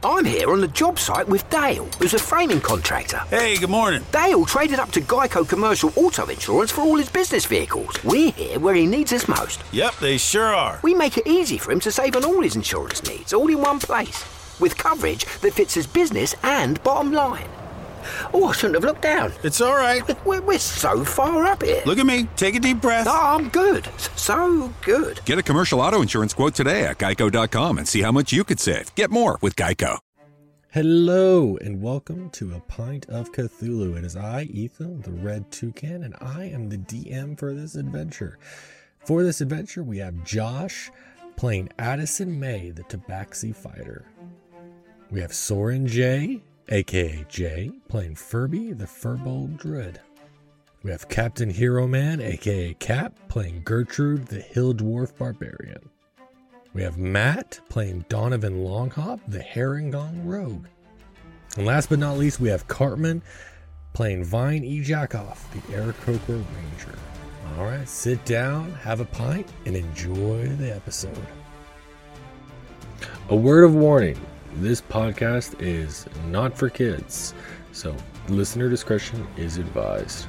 I'm here on the job site with Dale, who's a framing contractor. Hey, good morning. Dale traded up to Geico Commercial Auto Insurance for all his business vehicles. We're here where he needs us most. Yep, they sure are. We make it easy for him to save on all his insurance needs, all in one place, with coverage that fits his business and bottom line. Oh, I shouldn't have looked down. It's all right. We're so far up here. Look at me. Take a deep breath. Oh, I'm good. So good. Get a commercial auto insurance quote today at geico.com and see how much you could save. Get more with Geico. Hello, and welcome to A Pint of Cthulhu. It is I, Ethan, the Red Toucan, and I am the DM for this adventure. For this adventure, we have Josh playing Addison May, the Tabaxi Fighter. We have Soren J, a.k.a. Jay, playing Furby, the Furbolg Druid. We have Captain Hero Man, a.k.a. Cap, playing Gertrude, the Hill Dwarf Barbarian. We have Matt, playing Donovan Longhop, the Herringon Rogue. And last but not least, we have Cartman, playing Vine E. Jackoff, the Aarakocra Ranger. Alright, sit down, have a pint, and enjoy the episode. A word of warning. This podcast is not for kids, so listener discretion is advised.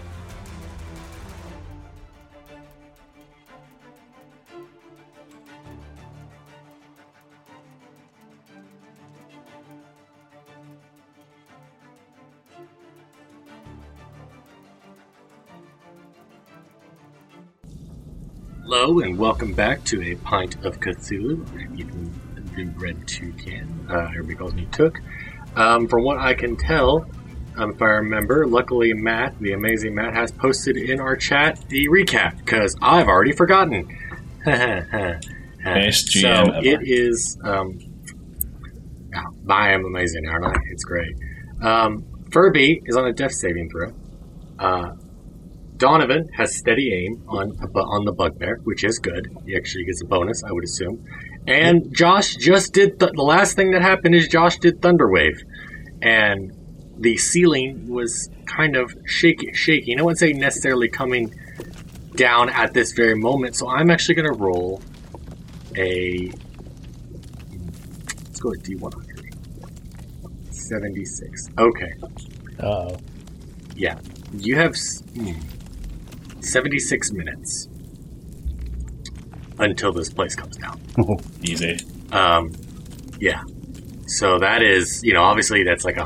Hello, and welcome back to A Pint of Cthulhu. I'm Ethan, the Red Toucan. Everybody calls me Took. From what I can tell, if I remember, luckily Matt, the amazing Matt, has posted in our chat the recap, because I've already forgotten. Best GM so ever. it is... I am amazing, aren't I? It's great. Furby is on a death saving throw. Donovan has steady aim on the bugbear, which is good. He actually gets a bonus, I would assume. And Josh just did... the last thing that happened is Josh did Thunderwave. And the ceiling was kind of shaking. I wouldn't say necessarily coming down at this very moment. So I'm actually going to roll a... Let's go with D100. 76. Okay. Uh-oh. Yeah. You have... 76 minutes until this place comes down. Easy. Yeah. So that is, obviously that's like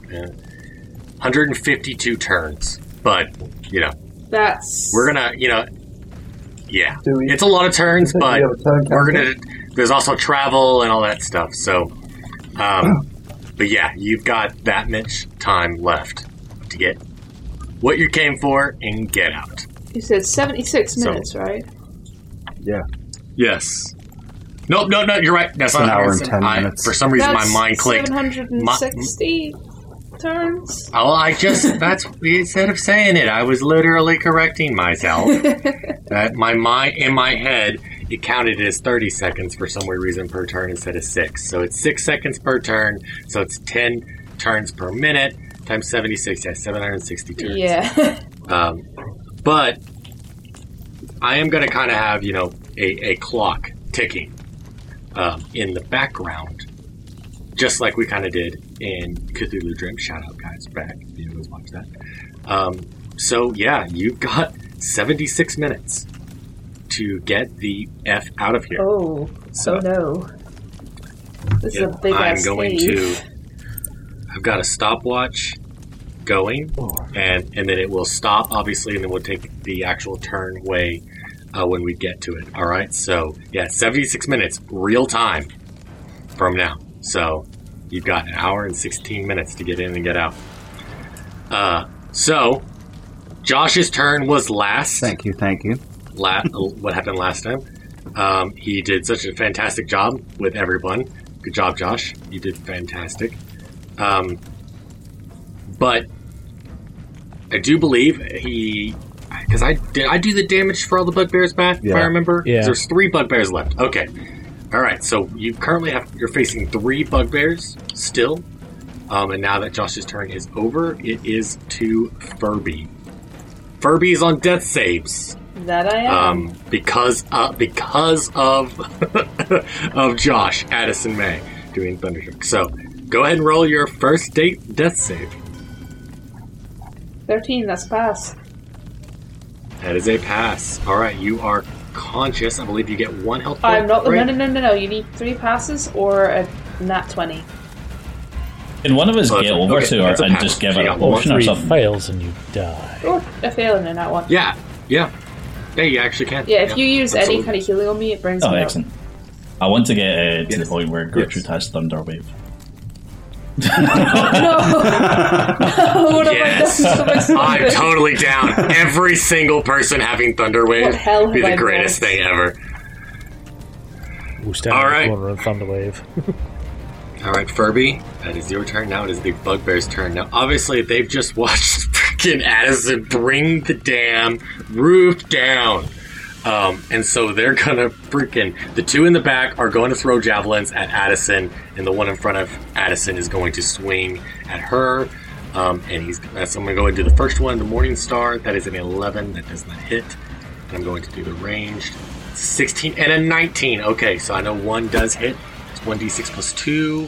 152 turns. But, That's... we're gonna, yeah. It's a lot of turns, but we're gonna... There's also travel and all that stuff. So, but yeah, you've got that much time left to get what you came for and get out. You said 76 minutes, right? Yeah. Yes. Nope, no, you're right. That's an not hour and 10 minutes. For some reason, That's my mind clicked. 760 turns? Oh, that's instead of saying it, I was literally correcting myself. That in my head, it counted as 30 seconds for some weird reason per turn instead of 6. So it's 6 seconds per turn, so it's 10 turns per minute, times 76, that's 760 turns. Yeah. But I am going to kind of have, a clock ticking in the background, just like we kind of did in Cthulhu Dream. Shout out, guys, back if you guys watch that. So, yeah, you've got 76 minutes to get the F out of here. Oh, no. This is a big-ass I've got a stopwatch going, and then it will stop, obviously, and then we'll take the actual turn way when we get to it. All right, so yeah, 76 minutes real time from now. So you've got an hour and 16 minutes to get in and get out. So Josh's turn was last. Thank you. What happened last time? He did such a fantastic job with everyone. Good job, Josh. You did fantastic. But I do believe because I do the damage for all the bugbears, Matt, if I remember? Yeah. There's 3 bugbears left. Okay. All right, so you currently you're facing 3 bugbears still. And now that Josh's turn is over, it is to Furby. Furby is on death saves. That I am. Because of of Josh, Addison May. doing Thundershock. So, go ahead and roll your first date death save. 13, that's a pass. That is a pass. Alright, you are conscious. I believe you get 1 health point. I'm not. right? No. You need 3 passes or a nat 20. Can one of us Oh, get okay. over to her That's a and pass. just give So her you a got one. potion or 3 something? fails and you die. Or a failing in that one. Yeah. Yeah, you actually can. Yeah, if you use any absolutely. kind of healing on me, it brings Oh, me up. excellent. I want to get to the Yes. point where Gertrude Yes. has Thunderwave. No! What Yes. have I done? I'm totally down. Every single person having Thunderwave What hell would be have the I greatest done? thing ever. We'll stand All in right. the corner and Thunderwave. Alright, Furby, that is your turn. Now it is the Bugbear's turn. Now, obviously, they've just watched freaking Addison bring the damn roof down. And so they're gonna freaking... The two in the back are going to throw javelins at Addison, and the one in front of Addison is going to swing at her. So I'm gonna go and do the first one, the Morning Star. That is an 11. That does not hit. And I'm going to do the ranged 16 and a 19. Okay, so I know one does hit. It's 1d6 plus 2.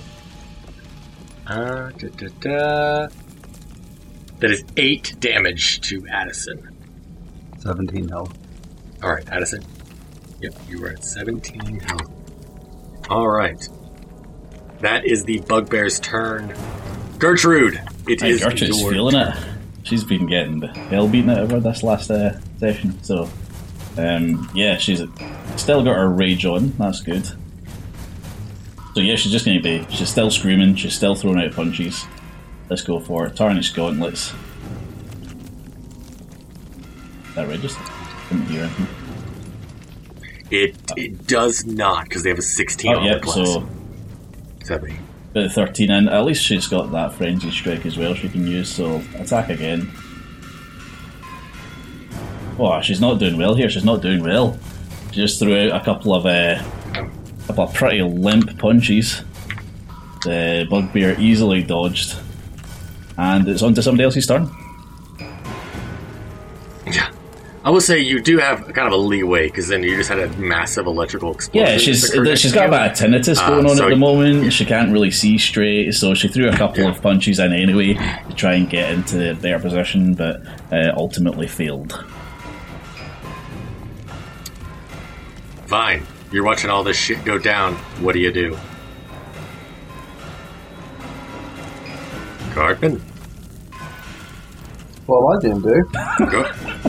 That is 8 damage to Addison. 17 health. Alright, Addison. Yep, you were at 17 health. Alright. That is the Bugbear's turn. Gertrude, it Hey, is Gertrude's your feeling turn. it. She's been getting the hell beaten out of her this last session. So, yeah, she's still got her rage on. That's good. So yeah, she's just going to be... She's still screaming. She's still throwing out punches. Let's go for it. Tarnished Gauntlets. Is that registered? Couldn't hear anything. It does not, because they have a 16 Oh, armor yep, class. so 70. bit of 13 in. At least she's got that Frenzy Strike as well she can use, so attack again. Oh, she's not doing well here. She's not doing well. She just threw out a couple of pretty limp punches. The Bugbear easily dodged. And it's on to somebody else's turn. Yeah. I will say you do have kind of a leeway, because then you just had a massive electrical explosion. Yeah, she's that occurred got a next bit of tinnitus going on so at the moment. She can't really see straight, so she threw a couple of punches in anyway to try and get into their position, but ultimately failed. Fine. You're watching all this shit go down. What do you do? Cartman? What am I doing, dude? Go.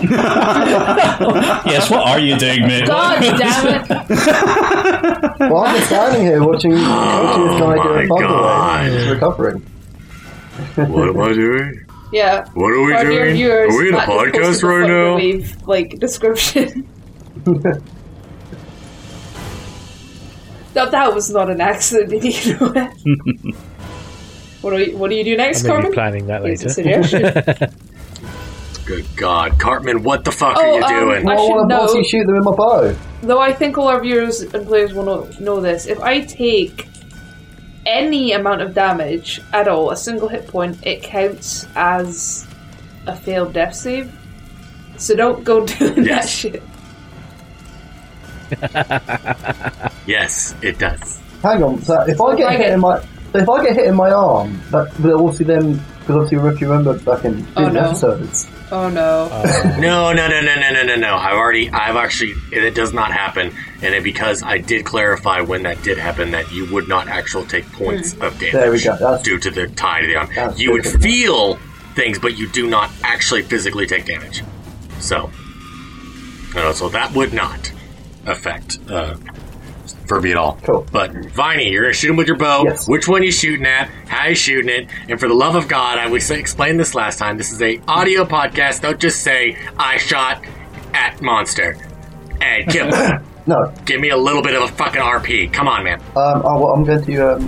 Yes, what are you doing, mate? God damn it! Well, I'm just standing here watching this guy do my a Thunderwave. God. He's recovering. What am I doing? Yeah. What are we For your doing? viewers, Are we in a Matt just podcast posted the right now? Thunderwave, like, description. That was not an accident, did you know it? What do you do next, I may be Carmen? planning that Here's a later. suggestion. Good God. Cartman, what the fuck are you doing? I Why should would know. Bossy shoot them in my bow? Though I think all our viewers and players will know this. If I take any amount of damage at all, a single hit point, it counts as a failed death save. So don't go doing that Yes. shit. Yes, it does. Hang on. So if I get hit in my arm, that will obviously then, because obviously if you remember back in previous episodes. Oh no. No. I've actually, it does not happen. And it, because I did clarify when that did happen that you would not actually take points of damage. There we go. Due to the tie to the arm. That's You would good. feel things, but you do not actually physically take damage. So that would not affect Furby at all. Cool. But Viney, you're gonna shoot him with your bow. Yes. Which one you shooting at? How you shooting it? And for the love of God, I explained this last time. This is a audio podcast. Don't just say I shot at monster. Hey, No. give me a little bit of a fucking RP. Come on, man. I'm going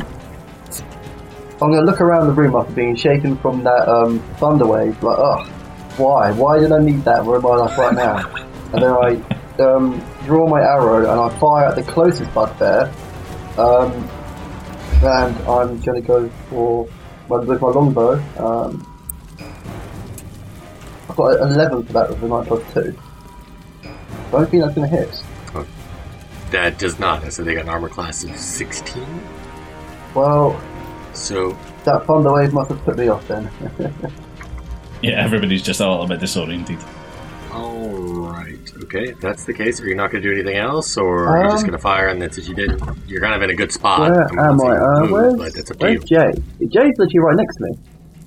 to look around the room after being shaken from that Thunderwave. Like, ugh, why? Why did I need that? Where am I like right now? And then I draw my arrow and I fire at the closest bugbear. And I'm going to go with my longbow. I've got 11 for that with a 9 plus 2. I don't think that's going to hit. That does not. So they got an armor class of 16. Well, So, that thunder wave must have put me off then. Yeah, everybody's just a little bit disoriented. alright. Okay, if that's the case, are you not going to do anything else? Or are you just going to fire and that's what you did? You're kind of in a good spot. Where I'm am not saying I? move, but that's up to you. Where's Jay? Jay's literally right next to me.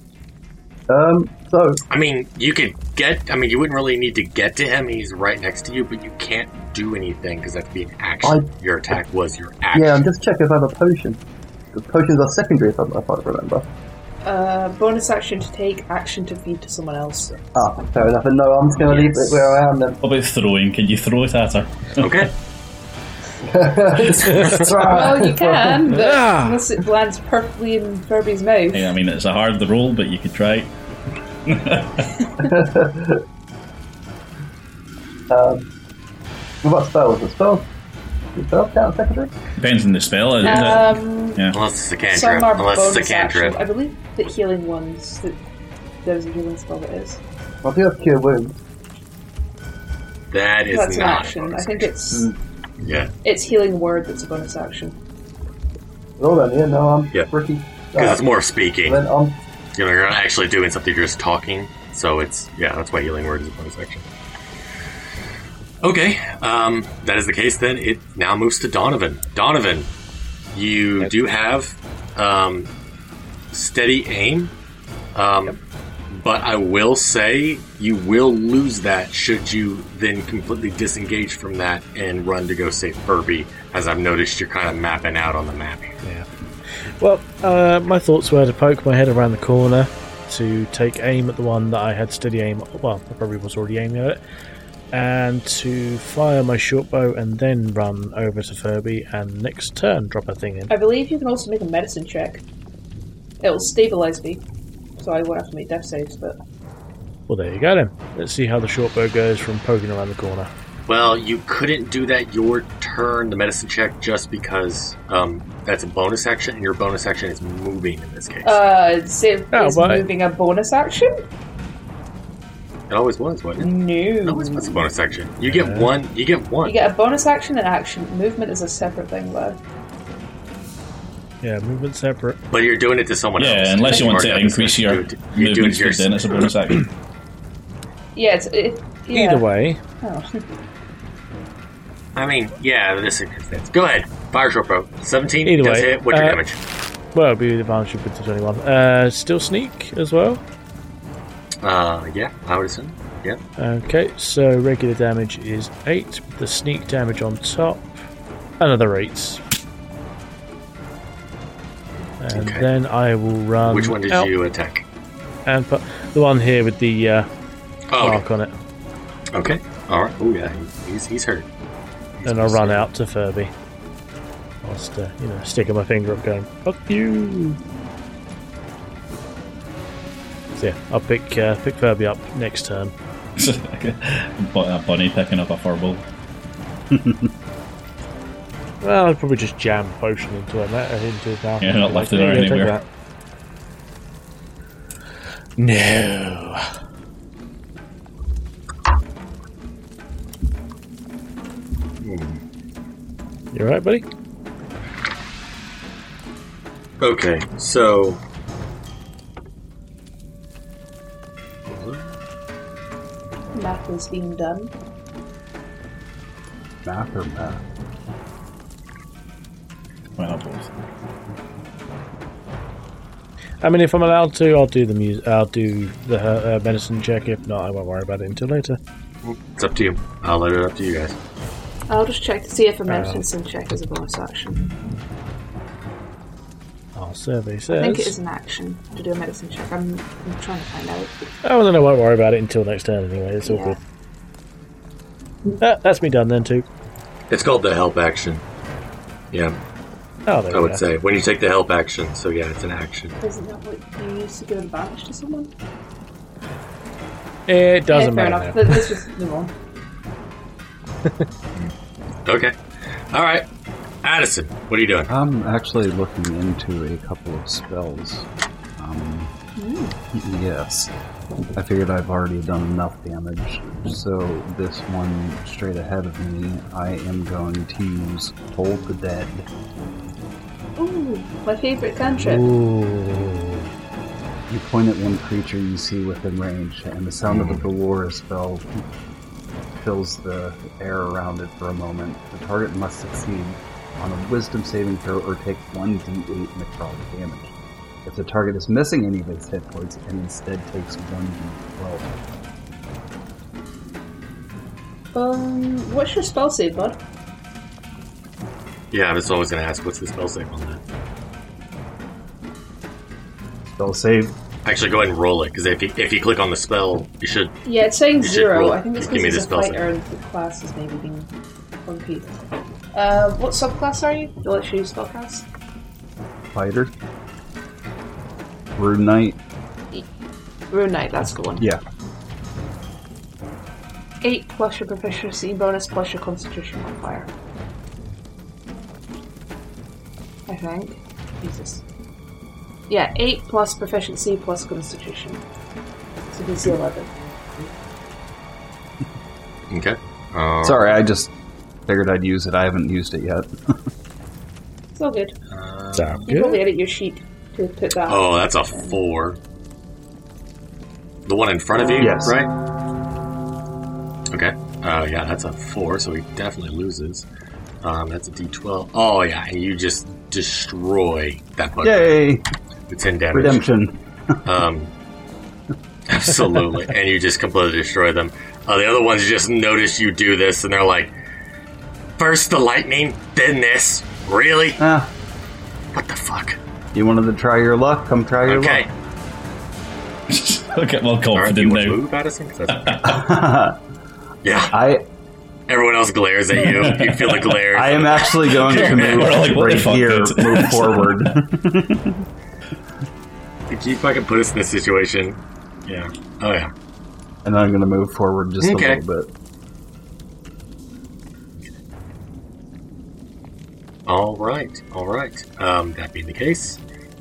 So I mean, you could get... I mean, you wouldn't really need to get to him. He's right next to you, but you can't do anything because that'd be an action. Your attack was your action. yeah, I'm just checking if I have a potion. The potions are secondary, if I remember. Bonus action to take, action to feed to someone else. Ah, fair enough. And no, I'm just going to leave it where I am then. What about throwing? Can you throw it at her? Okay. Well, you can, but unless it lands perfectly in Furby's mouth. Yeah, I mean, it's a hard roll, but you could try. What about spells? The spells count secondary? Depends on the spell, isn't it? Yeah. Unless it's a cantrip. Some are Unless it's a bonus action. cantrip. I believe that healing ones, that there's a healing spell that is. I do have cure wounds. That is That's an not action. a bonus I think action. it's it's healing word that's a bonus action. Well then, yeah, no, I'm Yeah. pretty... Because it's more speaking. Then You're not actually doing something, you're just talking. So it's, yeah, that's why healing word is a bonus action. Okay, that is the case then. It now moves to Donovan. Donovan, you do have steady aim, but I will say you will lose that should you then completely disengage from that and run to go save Furby, as I've noticed you're kind of mapping out on the map here. Yeah. Well, my thoughts were to poke my head around the corner to take aim at the one that I had steady aim. Well, I probably was already aiming at it. And to fire my short bow and then run over to Furby and next turn drop a thing in. I believe you can also make a medicine check. It'll stabilize me, so I won't have to make death saves, but... Well, there you go then. Let's see how the short bow goes from poking around the corner. Well, you couldn't do that your turn, the medicine check, just because that's a bonus action, and your bonus action is moving in this case. Is moving a bonus action? It always was, wasn't it? No. It always was a bonus action. You get one. You get one. You get a bonus action and action. Movement is a separate thing, though. Yeah, movement separate. But you're doing it to someone else. Yeah, unless you want to Or increase your you're doing movement it speed, then it's a bonus action. Yeah, yeah. Either way. Oh. I mean, yeah, this is... Go ahead. Fire short bow. 17 Either does way, hit. What's your damage? Well, it'll be the advantage with the 21. Still sneak as well? Yeah, I would assume. Yeah. Okay, so regular damage is 8. The sneak damage on top, another 8. And then I will run. Which one did out you attack? And put the one here with the mark on it. Okay. All right. Oh yeah, he's hurt. And I'll run out to Furby. Whilst, sticking my finger up, going, "Fuck you!" So yeah, I'll pick Furby up next turn. A bunny picking up a furball. Well, I'd probably just jam potion into it now. Yeah, not left it there anywhere. No. You alright, buddy? Okay, so... Math is being done. Math or math? Well, not both. I mean, if I'm allowed to, I'll do the I'll do the medicine check. If not, I won't worry about it until later. It's up to you. I'll let it up to you guys. I'll just check to see if a medicine check is a bonus action. Our survey says... I think it is an action to do a medicine check. I'm trying to find out. Oh, then I won't worry about it until next turn anyway. It's all good. That's me done then too. It's called the help action. Yeah. Oh, there I we would go. say when you take the help action. So yeah, it's an action. Isn't that what you use to give advantage to someone? It doesn't fair matter. enough. now. Let's just move on. Okay. All right. Addison, what are you doing? I'm actually looking into a couple of spells. Yes. I figured I've already done enough damage. So this one straight ahead of me, I am going to use Toll the Dead. Ooh. My favourite cantrip. Ooh. You point at one creature you see within range, and the sound of the Galore spell fills the air around it for a moment. The target must succeed on a wisdom saving throw or take 1d8 necrotic damage. If the target is missing any of its hit points, and instead takes 1d12. What's your spell save, bud? Yeah, I was always going to ask, what's the spell save on that? Spell save. Actually, go ahead and roll it, because if you click on the spell, you should... Yeah, it's saying you should 0. roll. I think it's Give me because the it's a spell fighter and the class is maybe being funky. What subclass are you? You'll let you spellcast? Fighter. Rune Knight. Rune Knight, that's the one. Yeah. 8 plus your proficiency bonus plus your constitution modifier. I think. Jesus. Yeah, 8 plus proficiency plus constitution. So DC 11. Okay. Sorry, I just figured I'd use it. I haven't used it yet. It's all good. Sound You probably edit your sheet to put that. Oh, that's a 4. The one in front of you, Yes. right? Okay. Yeah, that's a 4, so he definitely loses. That's a D12. Oh, yeah, and you just destroy that bugbear. Yay! With 10 damage. Redemption. Absolutely. And you just completely destroy them. The other ones just notice you do this, and they're like, first the lightning, then this. Really? What the fuck? You wanted to try your luck? Come try your luck. Okay. Look at more Alright, confident you want to now. move, Addison? 'Cause that's- yeah. Everyone else glares at you. You feel the glare. I am actually going to move We're like, what the right fuck, here, dude? move forward. Did you fucking put us in this situation? Yeah. Oh, yeah. And then I'm going to move forward just Okay. a little bit. All right. That being the case,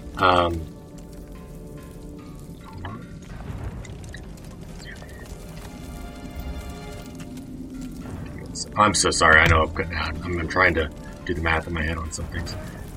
I'm so sorry. I know I'm trying to do the math in my head on some things.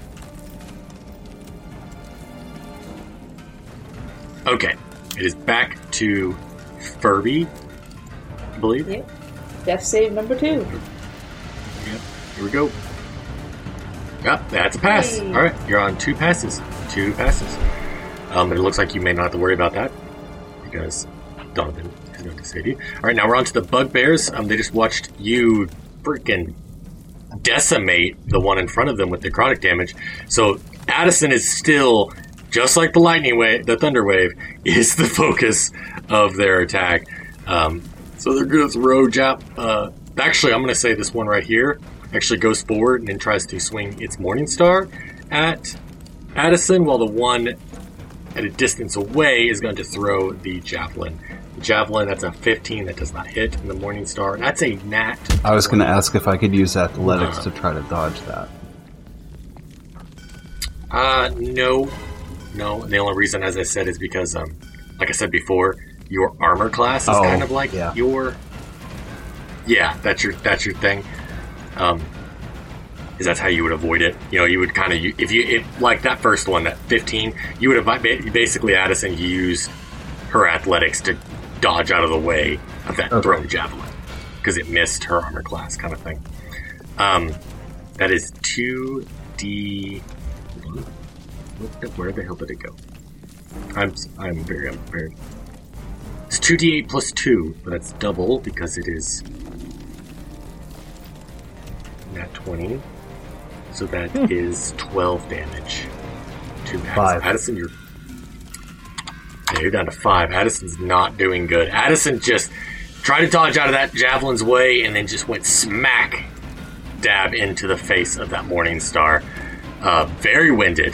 Okay, it is back to Furby, I believe. Yep. Death save number 2. Yep. Here we go. Yep, that's a pass. Hey. All right, you're on 2 passes. 2 passes. But it looks like you may not have to worry about that because Donovan is going to save you. All right, now we're on to the bugbears. They just watched you freaking decimate the one in front of them with necrotic damage. So Addison is still, just like the lightning wave, the thunder wave, is the focus of their attack. So they're going to throw actually, I'm going to say this one right here actually goes forward and then tries to swing its Morningstar at Addison, while the one at a distance away is going to throw the javelin. The javelin, that's a 15, that does not hit, and the Morningstar, that's a nat. I was going to ask if I could use athletics to try to dodge that. No. And the only reason, as I said, is because, like I said before, your armor class is kind of like your... Yeah, that's your thing. Is that's how you would avoid it. You know, you would kind of, if like that first one, that 15, you would have basically, Addison used her athletics to dodge out of the way of that thrown javelin because it missed her armor class kind of thing. That is 2d. Where the hell did it go? I'm very unprepared. It's 2d8 plus 2, but that's double because it is nat 20. So that is 12 damage to Addison. 5. Addison, you're down to 5. Addison's not doing good. Addison just tried to dodge out of that javelin's way and then just went smack dab into the face of that Morningstar. Very winded.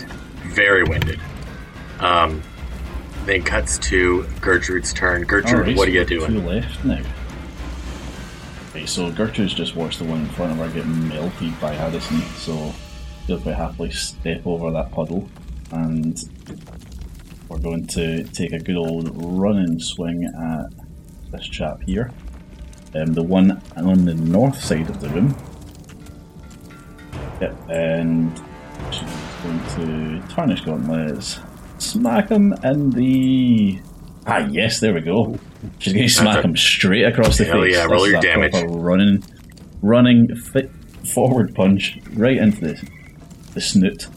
Then cuts to Gertrude's turn. Gertrude, Alright, what are you so doing? 2 left now. Okay, so Gertrude's just watched the one in front of her get melted by Addison, so she'll quite happily step over that puddle, and we're going to take a good old running swing at this chap here. The one on the north side of the room. Yep, and she's going to Tarnish Gauntlets. Smack him in the... Ah, yes, there we go. She's going to smack him straight across the Hell face. yeah, roll your damage. Running forward punch right into the snoot.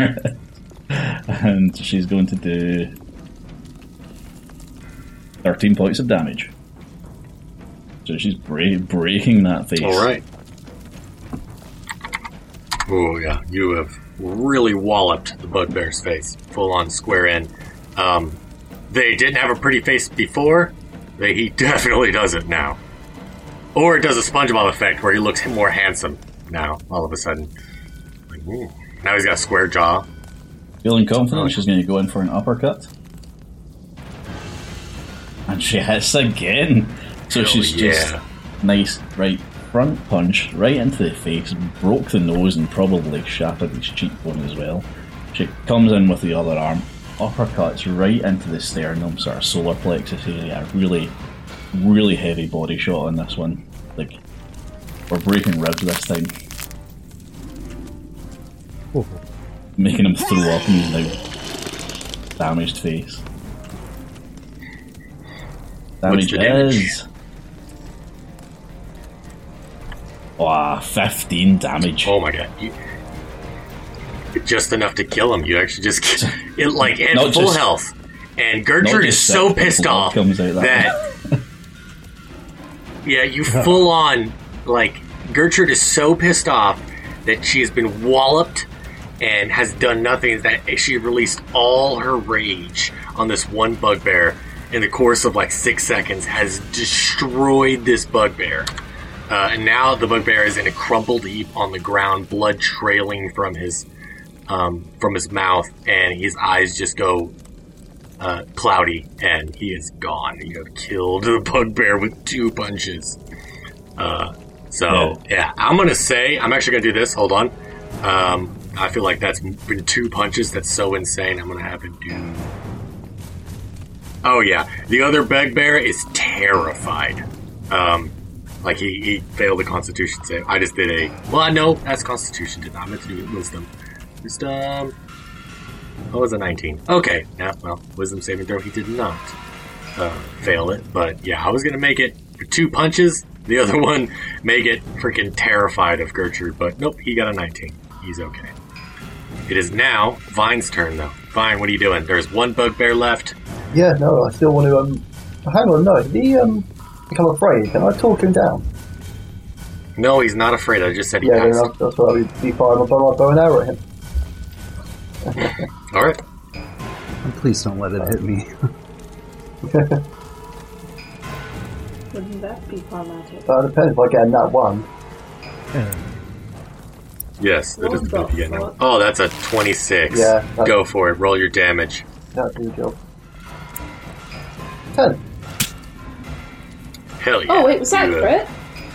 And she's going to do 13 points of damage. So she's breaking that face. Alright. Oh, yeah. You have really walloped the bugbear's face. Full on square in. They didn't have a pretty face before. He definitely does it now. Or it does a SpongeBob effect where he looks more handsome now, all of a sudden. Like, ooh. Now he's got a square jaw. Feeling confident, she's going to go in for an uppercut. And she hits again. So she's just nice, right front punch, right into the face, broke the nose and probably shattered his cheekbone as well. She comes in with the other arm, uppercuts right into the sternum, sort of solar plexus area. Really, really heavy body shot on this one. Like, we're breaking ribs this time. Making him throw up in his now damaged face. Damage is... Wow, 15 damage. Oh my god. Just enough to kill him. You actually just... It, like, at full just, health. And Gertrude is so pissed off that... Yeah, you full on... Like, Gertrude is so pissed off that she has been walloped and has done nothing, that she released all her rage on this one bugbear in the course of like 6 seconds, has destroyed this bugbear. And now the bugbear is in a crumpled heap on the ground, blood trailing from his mouth, and his eyes just go cloudy, and he is gone. You have killed the bugbear with 2 punches. Yeah, I'm going to say, I'm actually going to do this. Hold on. I feel like that's been 2 punches. That's so insane. I'm going to have to do... Oh, yeah. The other bugbear is terrified. Like, he failed the Constitution save. I just did a... Well, no, that's Constitution. Did not meant to do it. Wisdom. Wisdom... Oh, it was a 19. Okay. Yeah, well, Wisdom saving throw. He did not fail it. But, yeah, I was going to make it for 2 punches. The other one make it freaking terrified of Gertrude. But, nope, he got a 19. He's okay. It is now Vine's turn, though. Vine, what are you doing? There's 1 bugbear left. Yeah, no, I still want to, hang on, no, did he, become afraid? Can I talk him down? No, he's not afraid. I just said he passed. passed. Yeah, that's why I'd be firing my bow and arrow at him. Alright. Please don't let it hit me. Wouldn't that be problematic? It depends if I get a nat 1. Yes, that doesn't help you get now. Oh, that's a 26. Yeah. Go for it. Roll your damage. That'll do the job. 10. Hell yeah. Oh, wait, was that a crit?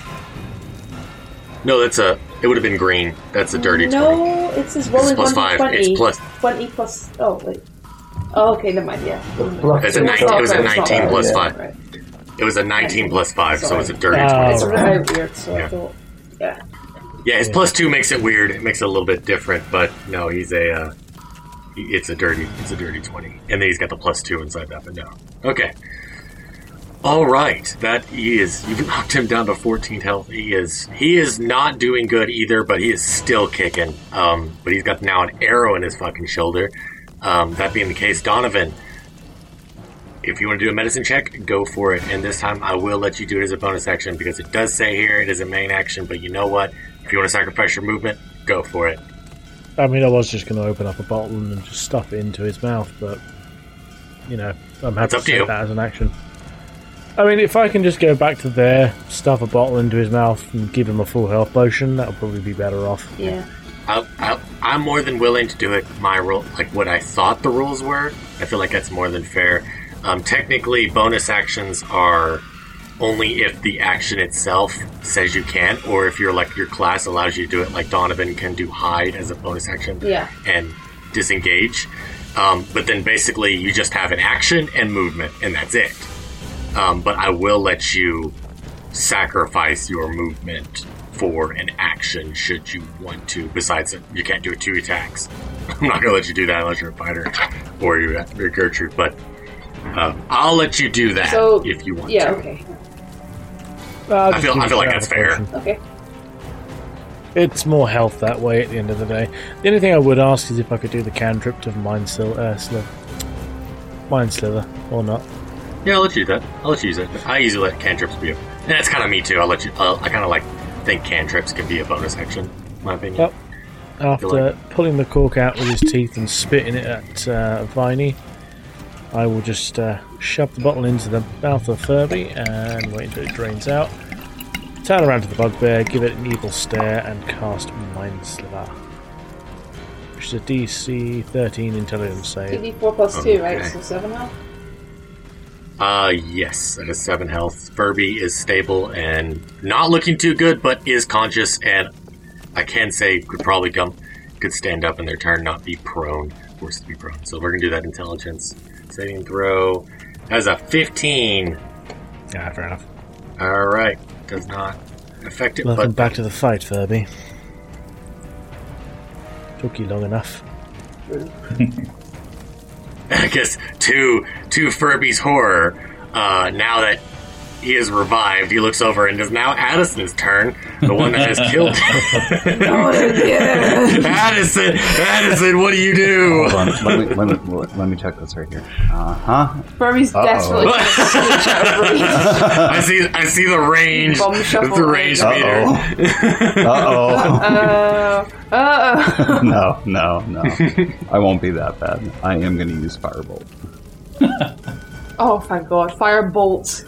No, that's a... It would have been green. That's a dirty 20. No, it's as well as plus 5. 20. It's plus... 20 plus... Oh, wait. Oh, okay, never mind, yeah. It's a 19, it was a 19 plus 5. Right. It was a 19 plus 5, so it's a dirty 20. It's really weird, so I thought... Yeah. Yeah, his plus 2 makes it weird. It makes it a little bit different, but no, he's a... It's a dirty 20. And then he's got the plus 2 inside that, but no. Okay. Alright, that he is... You've knocked him down to 14 health. He is not doing good either, but he is still kicking. But he's got now an arrow in his fucking shoulder. That being the case, Donovan, if you want to do a medicine check, go for it. And this time I will let you do it as a bonus action, because it does say here it is a main action, but you know what? If you want to sacrifice your movement, go for it. I mean, I was just going to open up a bottle and just stuff it into his mouth, but, you know, I'm happy to take that as an action. I mean, if I can just go back to there, stuff a bottle into his mouth and give him a full health potion, that'll probably be better off. Yeah. I'm more than willing to do it my rule, like what I thought the rules were. I feel like that's more than fair. Technically, bonus actions are only if the action itself says you can, or if your class allows you to do it, like Donovan can do hide as a bonus action and disengage. But then basically you just have an action and movement, and that's it. But I will let you sacrifice your movement for an action should you want to. Besides, you can't do 2 attacks. I'm not gonna let you do that unless you're a fighter or you're Gertrude. But I'll let you do that if you want to. Yeah, okay. I feel like that's fair. Okay. It's more health that way at the end of the day. The only thing I would ask is if I could do the cantrip of Mind Slither or not. Yeah, I'll let you do that. I'll let you use it. I usually let cantrips be and that's kind of me too. I kind of like think cantrips can be a bonus action, in my opinion. Well, after pulling the cork out with his teeth and spitting it at Viney, I will just shove the bottle into the mouth of Furby and wait until it drains out. Turn around to the bugbear, give it an evil stare, and cast Mind Slither. Which is a DC 13 intelligence save. DD4 plus 2, right? So 7 health? Yes, that is 7 health. Furby is stable and not looking too good, but is conscious, and I can say could stand up in their turn, not be prone. Forced to be prone. So we're going to do that intelligence saving throw. That's a 15. Yeah, fair enough. Alright. Does not affect it. Welcome but back to the fight, Furby. Took you long enough. I guess to Furby's horror, now that he is revived, he looks over and it is now Addison's turn, the one that has killed him. Addison, what do you do? Hold on, let me check this right here. Furby's desperately trying to switch out of range. I see the range. The range meter. No. I won't be that bad. I am going to use Firebolt. Oh, thank God. Firebolt.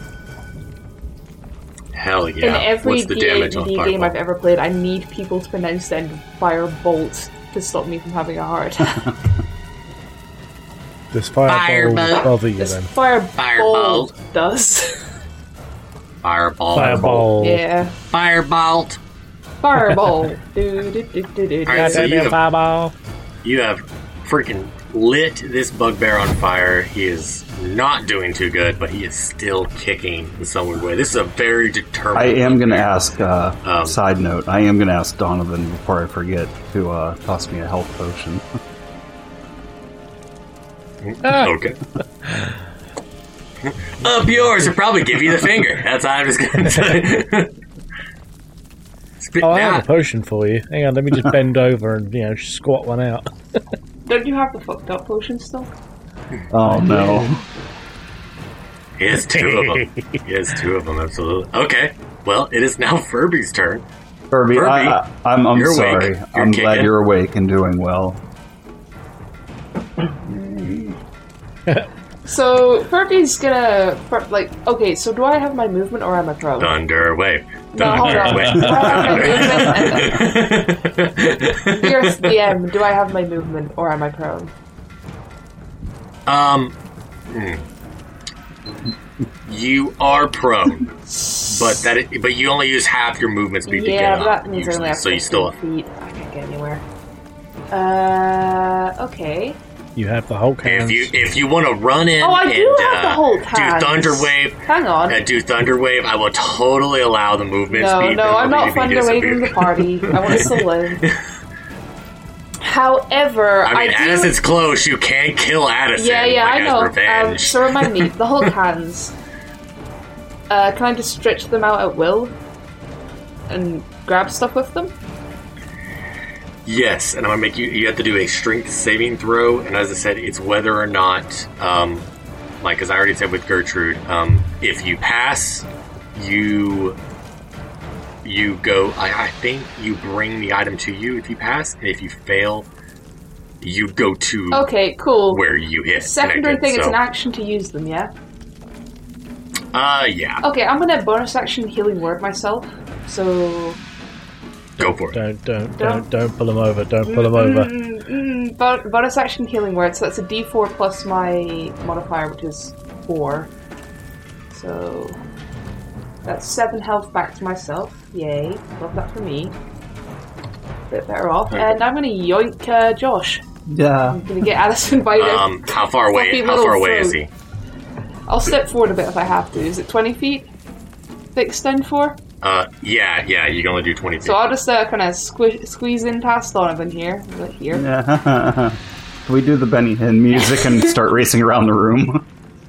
Hell yeah. In every What's the damage on D&D Firebolt? game I've ever played, I need people to pronounce the end of Firebolt to stop me from having a heart attack. Does Firebolt bother you then? Firebolt does. Fireball. Yeah. Firebolt. Fireball. Alright, so you have freaking lit this bugbear on fire. He is not doing too good, but he is still kicking in some weird way. This is a very determined. I am going to ask, side note, I am going to ask Donovan before I forget to toss me a health potion. Okay. Up yours will probably give you the finger. That's all I'm just going to say. I have a potion for you. Hang on, let me just bend over and squat one out. Don't you have the fucked up potion still? Oh no. He has 2 of them. He has 2 of them, absolutely. Okay, well, it is now Furby's turn. Furby, I'm you're sorry. awake. I'm You're glad kicking. you're awake and doing well. So, Furby's gonna... okay, so do I have my movement or am I prone? Thunder wave. No, hold on. Dearest DM, do I have my movement or am I prone? You are prone, but you only use half your movement speed to get Yeah, but up. that means I only have So you still 15 feet. I can't get anywhere. Okay. You have the Hulk hands. If you want to run in I do and have the Hulk hands. do Thunder Wave, hang on. Do Thunder Wave, I will totally allow the movement speed. No, I'm not Thunder Thunder Waving the party. I want to still live. However, I mean, Addison's close. You can kill Addison. Yeah, I know. Revenge. So remind me, the Hulk hands. Can I just stretch them out at will and grab stuff with them? Yes, and I'm gonna make you have to do a strength saving throw, and as I said, it's whether or not, as I already said with Gertrude, if you pass, you go, I think you bring the item to you if you pass, and if you fail, you go to okay, cool. where you hit. Secondary thing, it's so. an action to use them, yeah? Yeah. Okay, I'm gonna bonus action healing word myself, so... Go for it. Don't pull him over. Don't pull him over. Bonus action healing word, so that's a d4 plus my modifier, which is 4. So that's 7 health back to myself. Yay. Love that for me. Bit better off. And I'm gonna yoink Josh. Yeah. I'm gonna get Addison by the how far away is he? I'll step forward a bit if I have to. Is it 20 feet to extend for? Yeah, you can only do 20 feet. So I'll just kind of squeeze in past Donovan here. Here. Yeah. Can we do the Benny Hinn music and start racing around the room?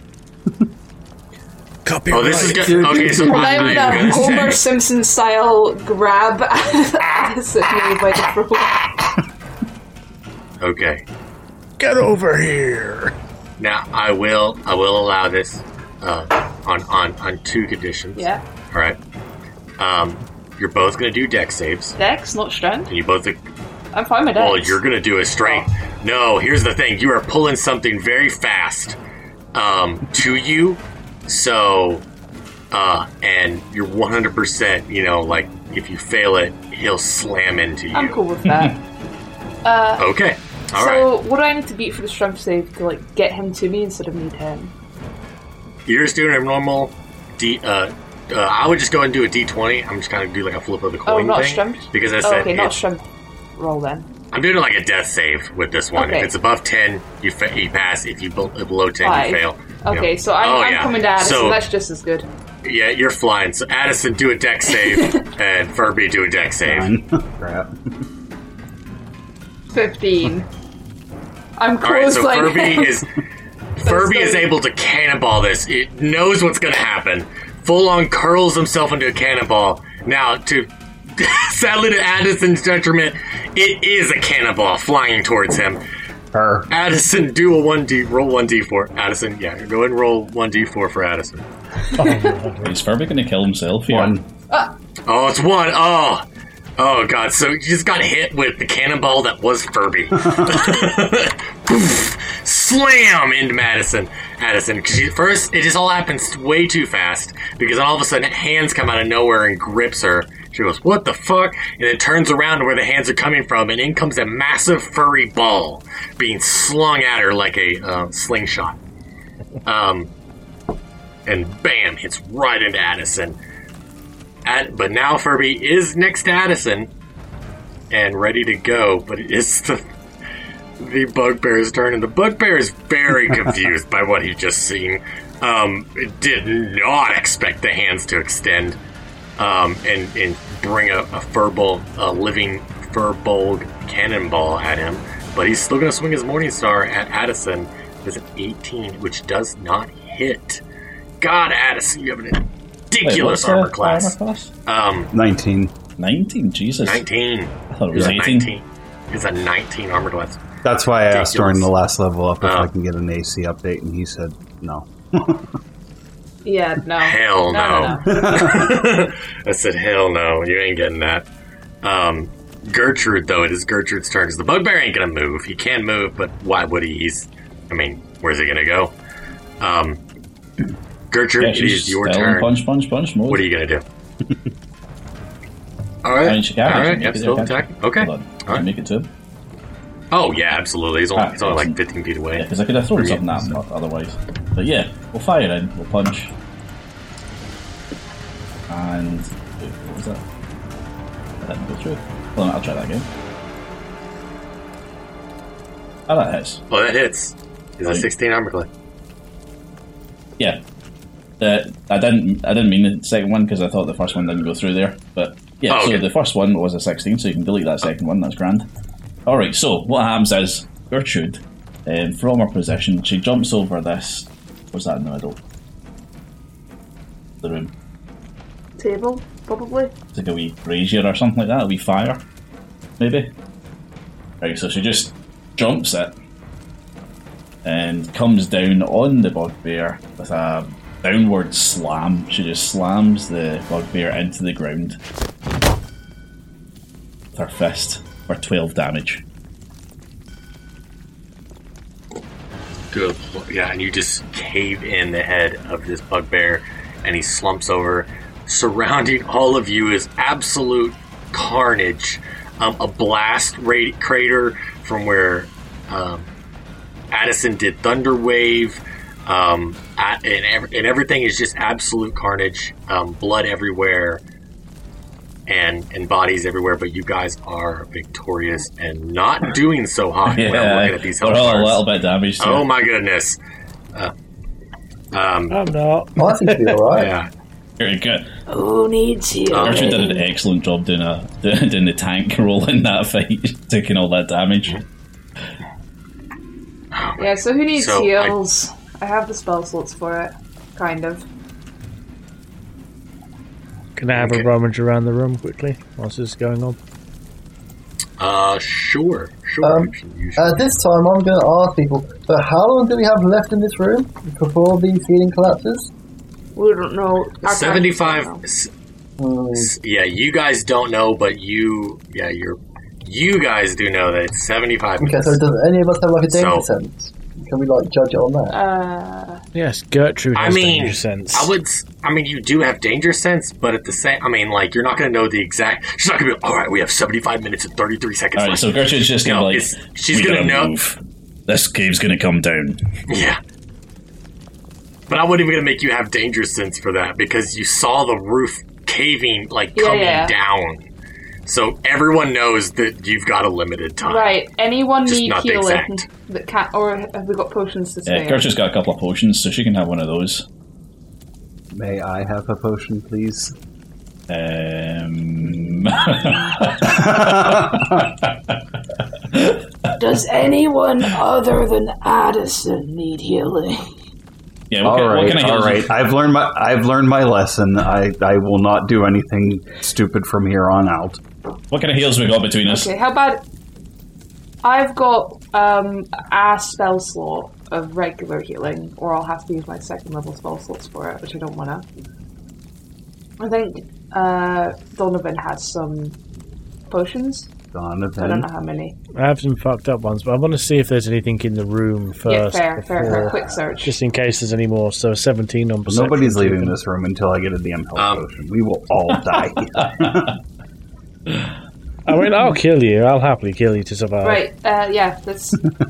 Oh, this is good. Okay, so I'm I'm gonna gonna Homer say, Simpson style grab Addison maybe by the throat. okay. Get over here. Now I will allow this on 2 conditions. Yeah. All right. You're both gonna do dex saves. Dex, not strength. And you both. I'm fine with dex. Well, you're gonna do a strength. No, here's the thing. You are pulling something very fast to you. So, and you're 100%. You know, like if you fail it, he'll slam into you. I'm cool with that. Okay. All right. So, what do I need to beat for the strength save to like get him to me instead of me to him? You're just doing a normal I would just go and do a D20. I'm just kind of do like a flip of the coin not thing. strength? Because I said okay, not strength roll then. I'm doing like a death save with this one. Okay. If it's above 10, you pass. If you below 10, 5. you fail. Okay, You know. so I'm coming to Addison. So, that's just as good. yeah, you're flying. So Addison, do a dex save, and Furby, do a dex save. Crap. 15. I'm All right, close. so like Furby is able to cannonball this. It knows what's going to happen. Full on curls himself into a cannonball. Now, sadly to Addison's detriment, it is a cannonball flying towards him. Addison, do a roll 1d4. Addison, yeah, go ahead and roll 1d4 for Addison. Is Furby going to kill himself here? 1. Oh, it's 1. Oh, God. So you just got hit with the cannonball that was Furby. Poof, slam into Addison. Because first, it just all happens way too fast. Because all of a sudden, hands come out of nowhere and grips her. She goes, what the fuck? And then turns around to where the hands are coming from, and in comes a massive furry ball being slung at her like a slingshot. And bam, hits right into Addison. But now Furby is next to Addison and ready to go, but it's the bugbear's turn, and the bugbear is very confused by what he's just seen. It did not expect the hands to extend and bring a living furbolg cannonball at him, but he's still going to swing his Morningstar at Addison. There's an 18, which does not hit. God, Addison, you have an ridiculous armor class. 19. 19? Jesus. 19. I thought it was 18. It's a 19 armor class. That's why I asked during the last level up if Oh. I can get an AC update, and he said no. Yeah, no. Hell no. No. I said, hell no, you ain't getting that. Gertrude, though, it is Gertrude's turn, because the bugbear ain't gonna move. He can move, but why would he? Where's he gonna go? Gertrude, it is your turn. Punch mode. What are you gonna do? Alright. I mean, she can. Alright, She yeah, can still make it, attack. Okay. Hold on. Can I Alright. make it to him? Oh, yeah, absolutely. He's only like 15 feet away. Yeah, because I could have thrown something at him otherwise. But yeah, we'll fire in, we'll punch. And what was that? That didn't go through. Hold on, I'll try that again. Oh, that hits. Oh, that hits. He's a Right. 16 armor class. Yeah. I didn't mean the second one because I thought the first one didn't go through there. But yeah, Oh, okay. so the first one was a 16, so you can delete that second one. That's grand. All right. So what happens is Gertrude, from her position, she jumps over this. What's that in the middle? The room. Table, probably. It's like a wee brazier or something like that. A wee fire, maybe. Right. So she just jumps it and comes down on the bugbear with a downward slam. She just slams the bugbear into the ground with her fist for 12 damage. Good. Yeah, and you just cave in the head of this bugbear, and he slumps over. Surrounding all of you is absolute carnage. A blast crater from where Addison did Thunder Wave, and everything is just absolute carnage. Blood everywhere, and bodies everywhere. But you guys are victorious and not doing so hot. Yeah, when I'm looking at these we're health all a bars. little bit damaged. Oh my goodness. I'm not. I think it'll be alright. Yeah. Very good. Who needs healing? Gertrude did an excellent job doing the tank role in that fight, taking all that damage. Yeah, so who needs heals? I have the spell slots for it, kind of. Can I have a rummage around the room quickly whilst this is going on? Sure. This time I'm going to ask people, but how long do we have left in this room before the ceiling collapses? We don't know. 75. Yeah, you guys don't know, but you guys do know that it's 75 minutes. Okay, so does any of us have like a danger sense? Can we like judge it on that? Yes, Gertrude has danger sense. You do have danger sense, but at the same, you're not going to know the exact. She's not going to be. All right, we have 75 minutes and 33 seconds. All right, so Gertrude's just going to be like, she's going to know. Move. This cave's going to come down. Yeah. But I wasn't even going to make you have danger sense for that because you saw the roof caving, coming down. So everyone knows that you've got a limited time. Right. Anyone Just need not the healing exact. that can, or have we got potions to spare? Yeah, Gertrude's got a couple of potions, so she can have one of those. May I have a potion, please? Does anyone other than Addison need healing? Yeah, all right. I've learned my lesson. I will not do anything stupid from here on out. What kind of heals we got between us? Okay, how about I've got a spell slot of regular healing, or I'll have to use my second level spell slots for it, which I don't want to. I think Donovan has some potions. Donovan. I don't know how many. I have some fucked up ones, but I want to see if there's anything in the room first. Yeah, fair. Quick search. Just in case there's any more. So 17 on perception. Nobody's leaving this room until I get a DM health potion. We will all die. I mean, I'll kill you. I'll happily kill you to survive. Right, yeah, that's...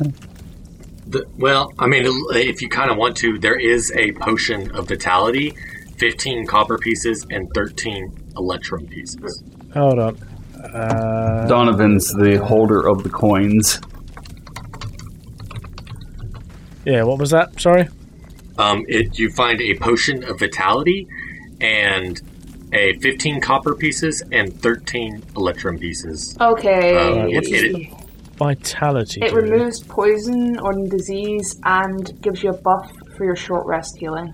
if you kind of want to, there is a potion of vitality, 15 copper pieces, and 13 electrum pieces. Hold on. Donovan's the holder of the coins. Yeah, what was that? Sorry? You find a potion of vitality and a 15 copper pieces and 13 electrum pieces. Okay. Vitality. It removes poison or disease and gives you a buff for your short rest healing.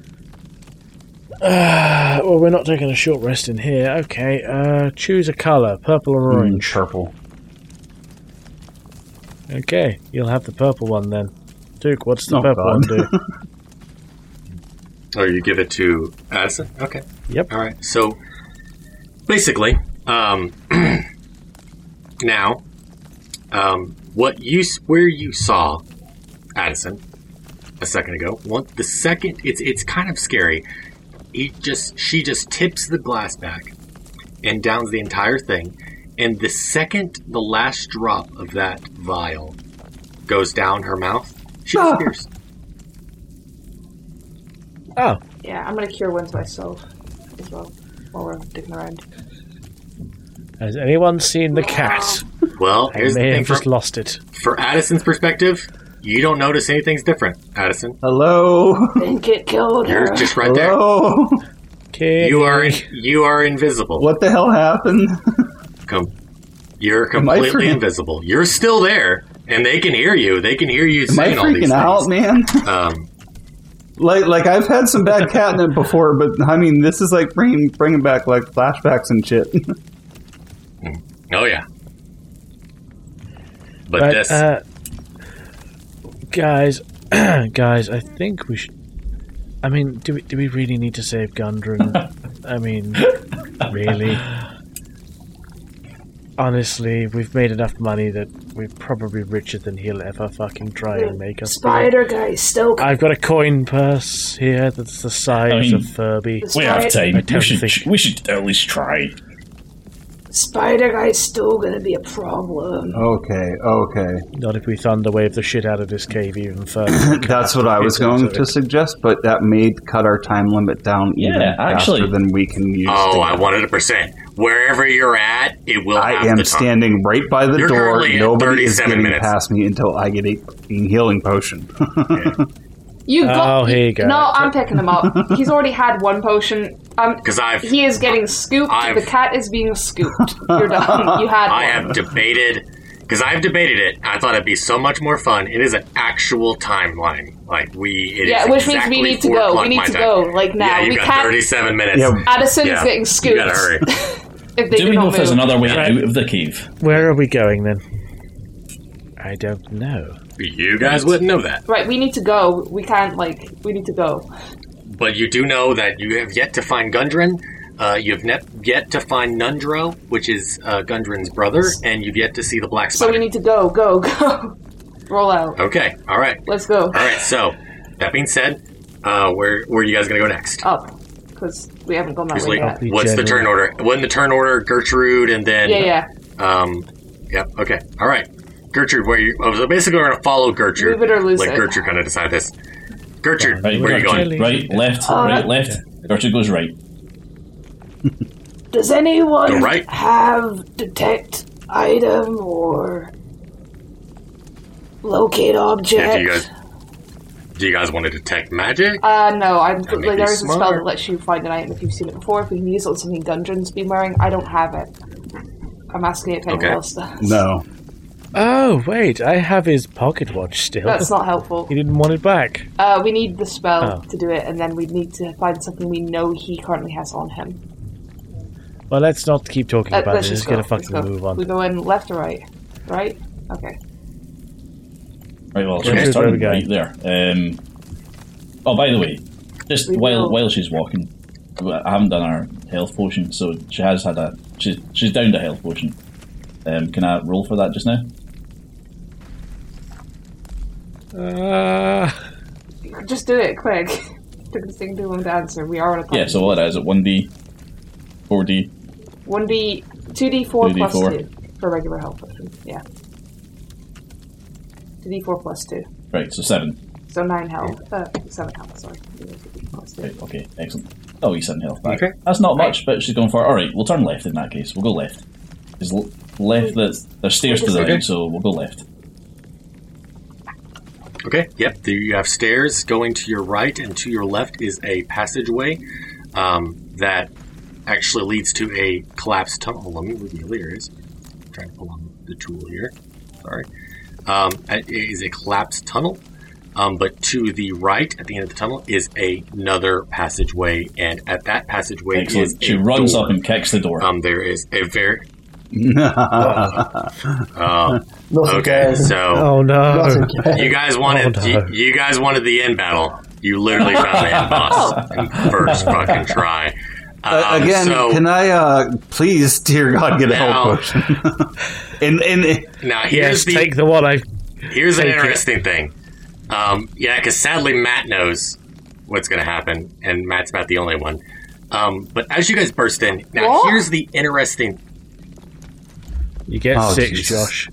Well, we're not taking a short rest in here. Okay, choose a colour, purple or orange. Purple. Okay, you'll have the purple one then. Duke, what's the purple one do? Oh, you give it to Addison? Okay. Yep. All right. So, basically, now, where you saw Addison a second ago, the second, it's kind of scary. She just tips the glass back and downs the entire thing, and the second the last drop of that vial goes down her mouth, she disappears. Oh. Yeah, I'm gonna cure wounds myself as well while we're digging around. Has anyone seen the cat? Well, here's the thing. Have just lost it. For Addison's perspective, you don't notice anything's different, Addison. Hello? Didn't get killed. You're just right Hello? there. You are invisible. What the hell happened? You're completely invisible. You're still there, and they can hear you. They can hear you saying all these things. Am I freaking out, man? Like I've had some bad catnip before, but I mean, this is like bringing back like flashbacks and shit. Oh yeah. But this. Guys, I think we should. I mean, do we really need to save Gundren? I mean, really? Honestly, we've made enough money that we're probably richer than he'll ever fucking try and make us. Spider guy still. I've got a coin purse here that's the size of Furby. We have time. We should at least try. Spider guy's still gonna be a problem. Okay. Not if we thunderwave the shit out of this cave even further. That's what I was going to suggest, but that may cut our time limit down even faster than we can use. Oh, I 100%. Wherever you're at, it will have I am the time. standing right by the You're door. Nobody is getting minutes. past me until I get a healing potion. Here you go. No, I'm picking him up. He's already had one potion. Because He is getting scooped. The cat is being scooped. You're done. You had I have debated... Because I've debated it. I thought it'd be so much more fun. It is an actual timeline. Like, which means we need to go. We need to go, like, now. Yeah, you've got 37 minutes. Yeah. Addison's getting scooped. You gotta hurry. Do we know if there's another way out of the cave? Where are we going, then? I don't know. You guys wouldn't know that. Right, we need to go. We can't, we need to go. But you do know that you have yet to find Gundren. You've yet to find Nundro, which is Gundren's brother, and you've yet to see the Black Spider. So we need to go. Roll out. Okay, alright. Let's go. Alright, so, that being said, where are you guys going to go next? Up, because we haven't gone that way yet. What's the turn order? Wasn't the turn order Gertrude and then... Yeah. Yep, okay, alright. Gertrude, so basically we're going to follow Gertrude. Move it or lose it. Gertrude kind of decided this. Gertrude, right, where are you going? Right, left, right, left. Gertrude goes right. Does anyone Go right. have detect item or locate object? Yeah, do you guys want to detect magic? No. There is a smart. spell that lets you find an item if you've seen it before. If we can use it on something Gundren's been wearing, I don't have it. I'm asking if anyone else does. No. Oh, wait, I have his pocket watch still. That's not helpful. He didn't want it back. We need the spell to do it, and then we need to find something we know he currently has on him. Well, let's not keep talking about it. Let's Just go. gonna fucking move on. We go in left or right? Right? Okay. Right, well, Here's she's where we turning go. right there. Oh, by the way, just while she's walking, I haven't done our health potion, so she has had she's downed a health potion. Can I roll for that just now? Just do it, quick. Took this thing too long to answer. We are on a clock. Yeah, so what is it? 1D? 4D? 1D, 2D4 plus 2D4. 2 for regular health potion. Yeah. 2D4 plus 2. Right, so 7. So 9 health. 7 health, sorry. 2D plus 2. Right, okay, excellent. Oh, you 7 health back. Okay. That's not much, but she's going for it. Alright, we'll turn left in that case. We'll go left. There's left, there's stairs to the right, so we'll go left. Okay, yep, you have stairs going to your right, and to your left is a passageway that actually leads to a collapsed tunnel. Let me reveal here. I'm trying to pull on the tool here. Sorry. It is a collapsed tunnel, but to the right, at the end of the tunnel, is another passageway, and at that passageway is she runs up and kicks the door. There is a very... Not okay, again. so Oh no! you guys wanted you guys wanted the end battle. You literally found the end boss in first fucking try. Again, can I please, dear God, get a health potion? Now Yes, take the one I. Here's an take it. interesting thing. Yeah, because sadly Matt knows what's going to happen, and Matt's about the only one. But as you guys burst in, now here's the interesting. You get 6, Jesus. Josh.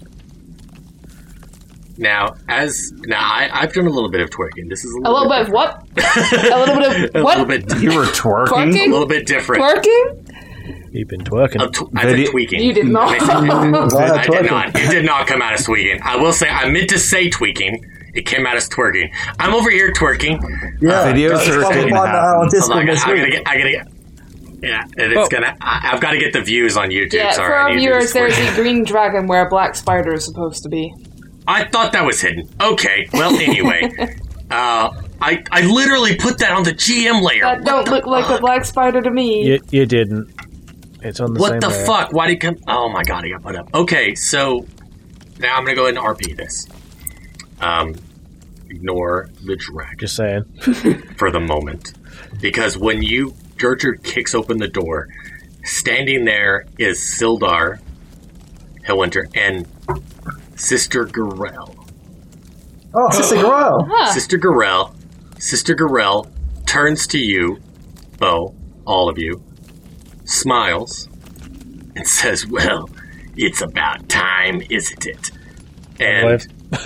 Now I've done a little bit of twerking. This is A little bit of what? A little bit of what? A little bit. You were twerking? Twerking? A little bit different. Twerking? You've been twerking. I said tweaking. You did not. I did not. It did not come out as tweaking. I will say I meant to say tweaking. It came out as twerking. I'm over here twerking. Yeah, videos are getting Yeah, and it's I've got to get the views on YouTube. Yeah, Sorry, for I our need to do viewers, this there's twerking. a green dragon where a black spider is supposed to be. I thought that was hidden. Okay, well, anyway. I literally put that on the GM layer. That don't look like a black spider to me. You didn't. It's on the same What the layer. fuck? Why did it come? Oh my god, I got put up. Okay, so now I'm going to go ahead and RP this. Ignore the dragon. Just saying. For the moment. Because when Gertrude kicks open the door, standing there is Sildar Hillwinter and Sister Garel. Oh, Sister Garel. Huh. Sister Garel turns to you, Bo, all of you, smiles, and says, "Well, it's about time, isn't it?" And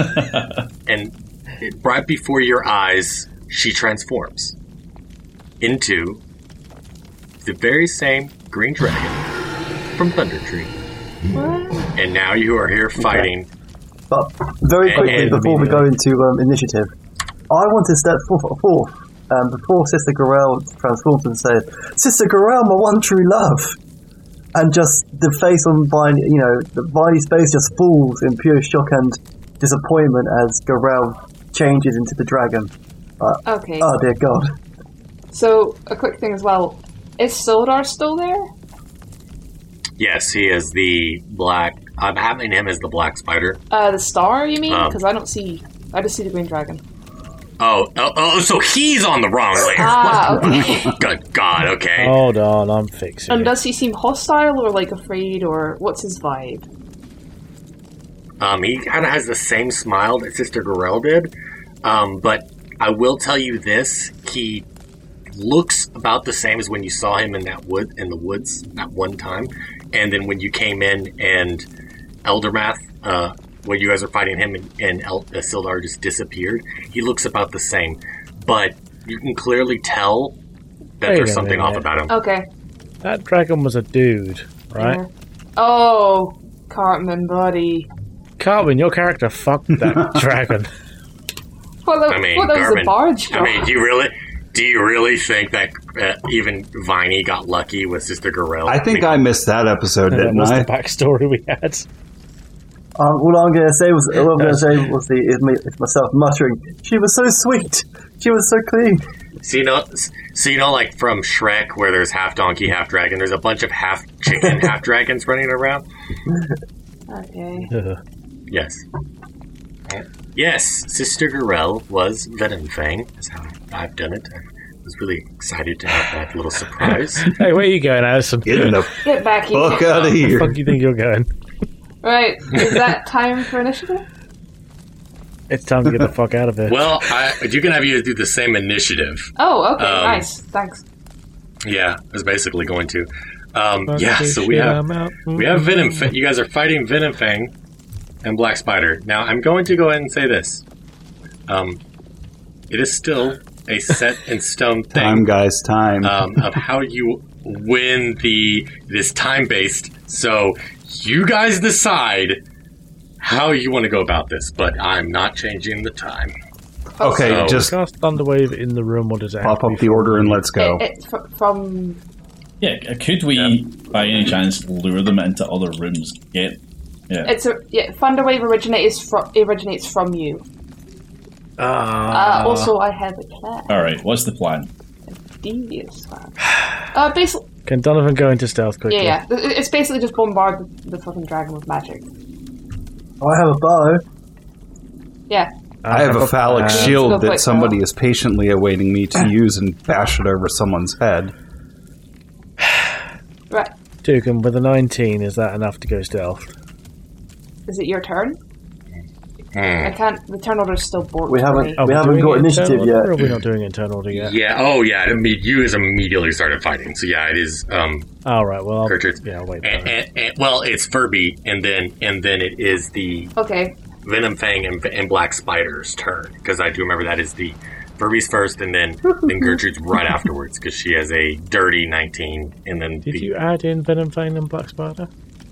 right before your eyes, she transforms into the very same green dragon from Thunder Tree. What? And now you are here fighting. But very quickly, before we go into initiative, I want to step forth and before Sister Gorel transforms and says, "Sister Gorel, my one true love," and just the face on Viney, Viney's face just falls in pure shock and disappointment as Gorel changes into the dragon. Okay. Oh dear God. So, a quick thing as well. Is Sildar still there? Yes, he is the black... I'm having him as the black spider. The star, you mean? Because I just see the green dragon. Oh, so he's on the wrong layer. Okay. Good God, okay. Hold on, I'm fixing And it. does he seem hostile or, afraid, or what's his vibe? He kind of has the same smile that Sister Gorel did, but I will tell you this, he looks about the same as when you saw him in the woods that one time, and then when you came in and Eldermath, when you guys were fighting him and Sildar just disappeared, he looks about the same, but you can clearly tell that Wait there's a something off minute. about him. Okay. That dragon was a dude, right? Yeah. Oh, Cartman, buddy. Cartman, your character fucked that dragon. Well, that was a barge job. Do you really think that even Viney got lucky with Sister Gorel? I think I missed that episode, didn't That was I? the backstory we had. All I'm going to say was it's myself muttering, "She was so sweet. She was so clean." So you know, like from Shrek, where there's half donkey, half dragon. There's a bunch of half chicken, half dragons running around. Okay. Yes. Yes, Sister Gorel was Venomfang. That's how I've done it. I was really excited to have that little surprise. Hey, where are you going, Addison? Get back here. Fuck out of Where here. the fuck do you think you're going? Right, is that time for initiative? It's time to get the fuck out of here. Well, you can have you do the same initiative. Oh, okay, nice. Thanks. Yeah, I was basically going to. So we have Venomfang. You guys are fighting Venomfang and Black Spider. Now, I'm going to go ahead and say this. It is still a set in stone thing. Time, guys, time. Of how you win this time-based. So, you guys decide how you want to go about this, but I'm not changing the time. Okay, So- just Cast Thunderwave in the room, or does it have pop to be up the order and let's go. It's from... Yeah, could we, by any chance, lure them into other rooms? Thunderwave originates from you. Also, I have a plan. Alright, what's the plan? Devious plan. Basically, Can Donovan go into stealth quickly? yeah. It's basically just bombard the fucking dragon with magic. I have a bow. Yeah. I have a phallic Let's go shield quick, that somebody is patiently awaiting me to use and bash it over someone's head. Right. Toucan, with a 19, is that enough to go stealth? Is it your turn? I can't. The turn order is still bored. We haven't Are we haven't doing got it in initiative turn order, yet. Or are we not doing it in turn order yet? Yeah. Oh, yeah. You guys immediately started fighting. So yeah, it is. All right. Well, I'll wait. And, well, it's Furby, and then it is the Okay. Venomfang and Black Spider's turn, because I do remember that is the Furby's first, and then Gertrude's right afterwards, because she has a dirty 19, and then Did you add in Venomfang and Black Spider?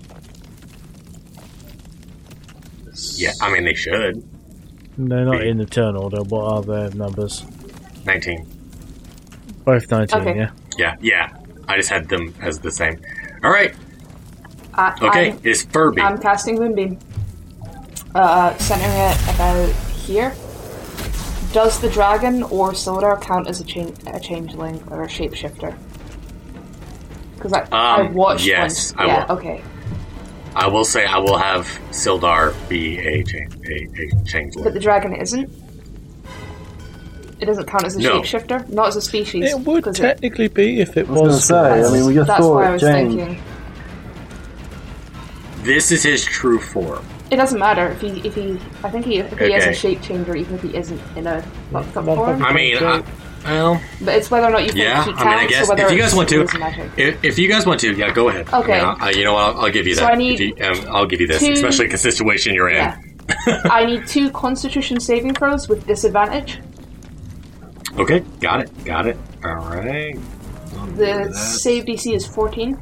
Yeah, I mean they should. No, not in the turn order. What are their numbers? 19. Both 19, Okay. yeah? Yeah. I just had them as the same. All right. Okay. It's Furby. I'm casting Moonbeam. Centering it about here. Does the dragon or Sildar count as a changeling or a shapeshifter? Because I watched yes, one. I Yeah, will. okay. I will say I will have Sildar be a changeling. But the dragon isn't? It doesn't count as a No. shapeshifter? Not as a species? It would 'cause technically be if it I was was. going to say, I mean, we just That's saw what I it was change. thinking. This is his true form. It doesn't matter if he. I think if he is a Okay. shape changer, even if he isn't in a fucked up Well, form. I mean, well, But it's whether or not you think yeah. he I mean, I counts, guess or whether if you guys it's want to, using magic. if you guys want to, yeah, go ahead. Okay. I mean, you know what? I'll give you So that. I need I'll give you this, two- especially in the situation you're in. Yeah. I need 2 Constitution saving throws with disadvantage. Okay, got it. All right. The save DC is 14.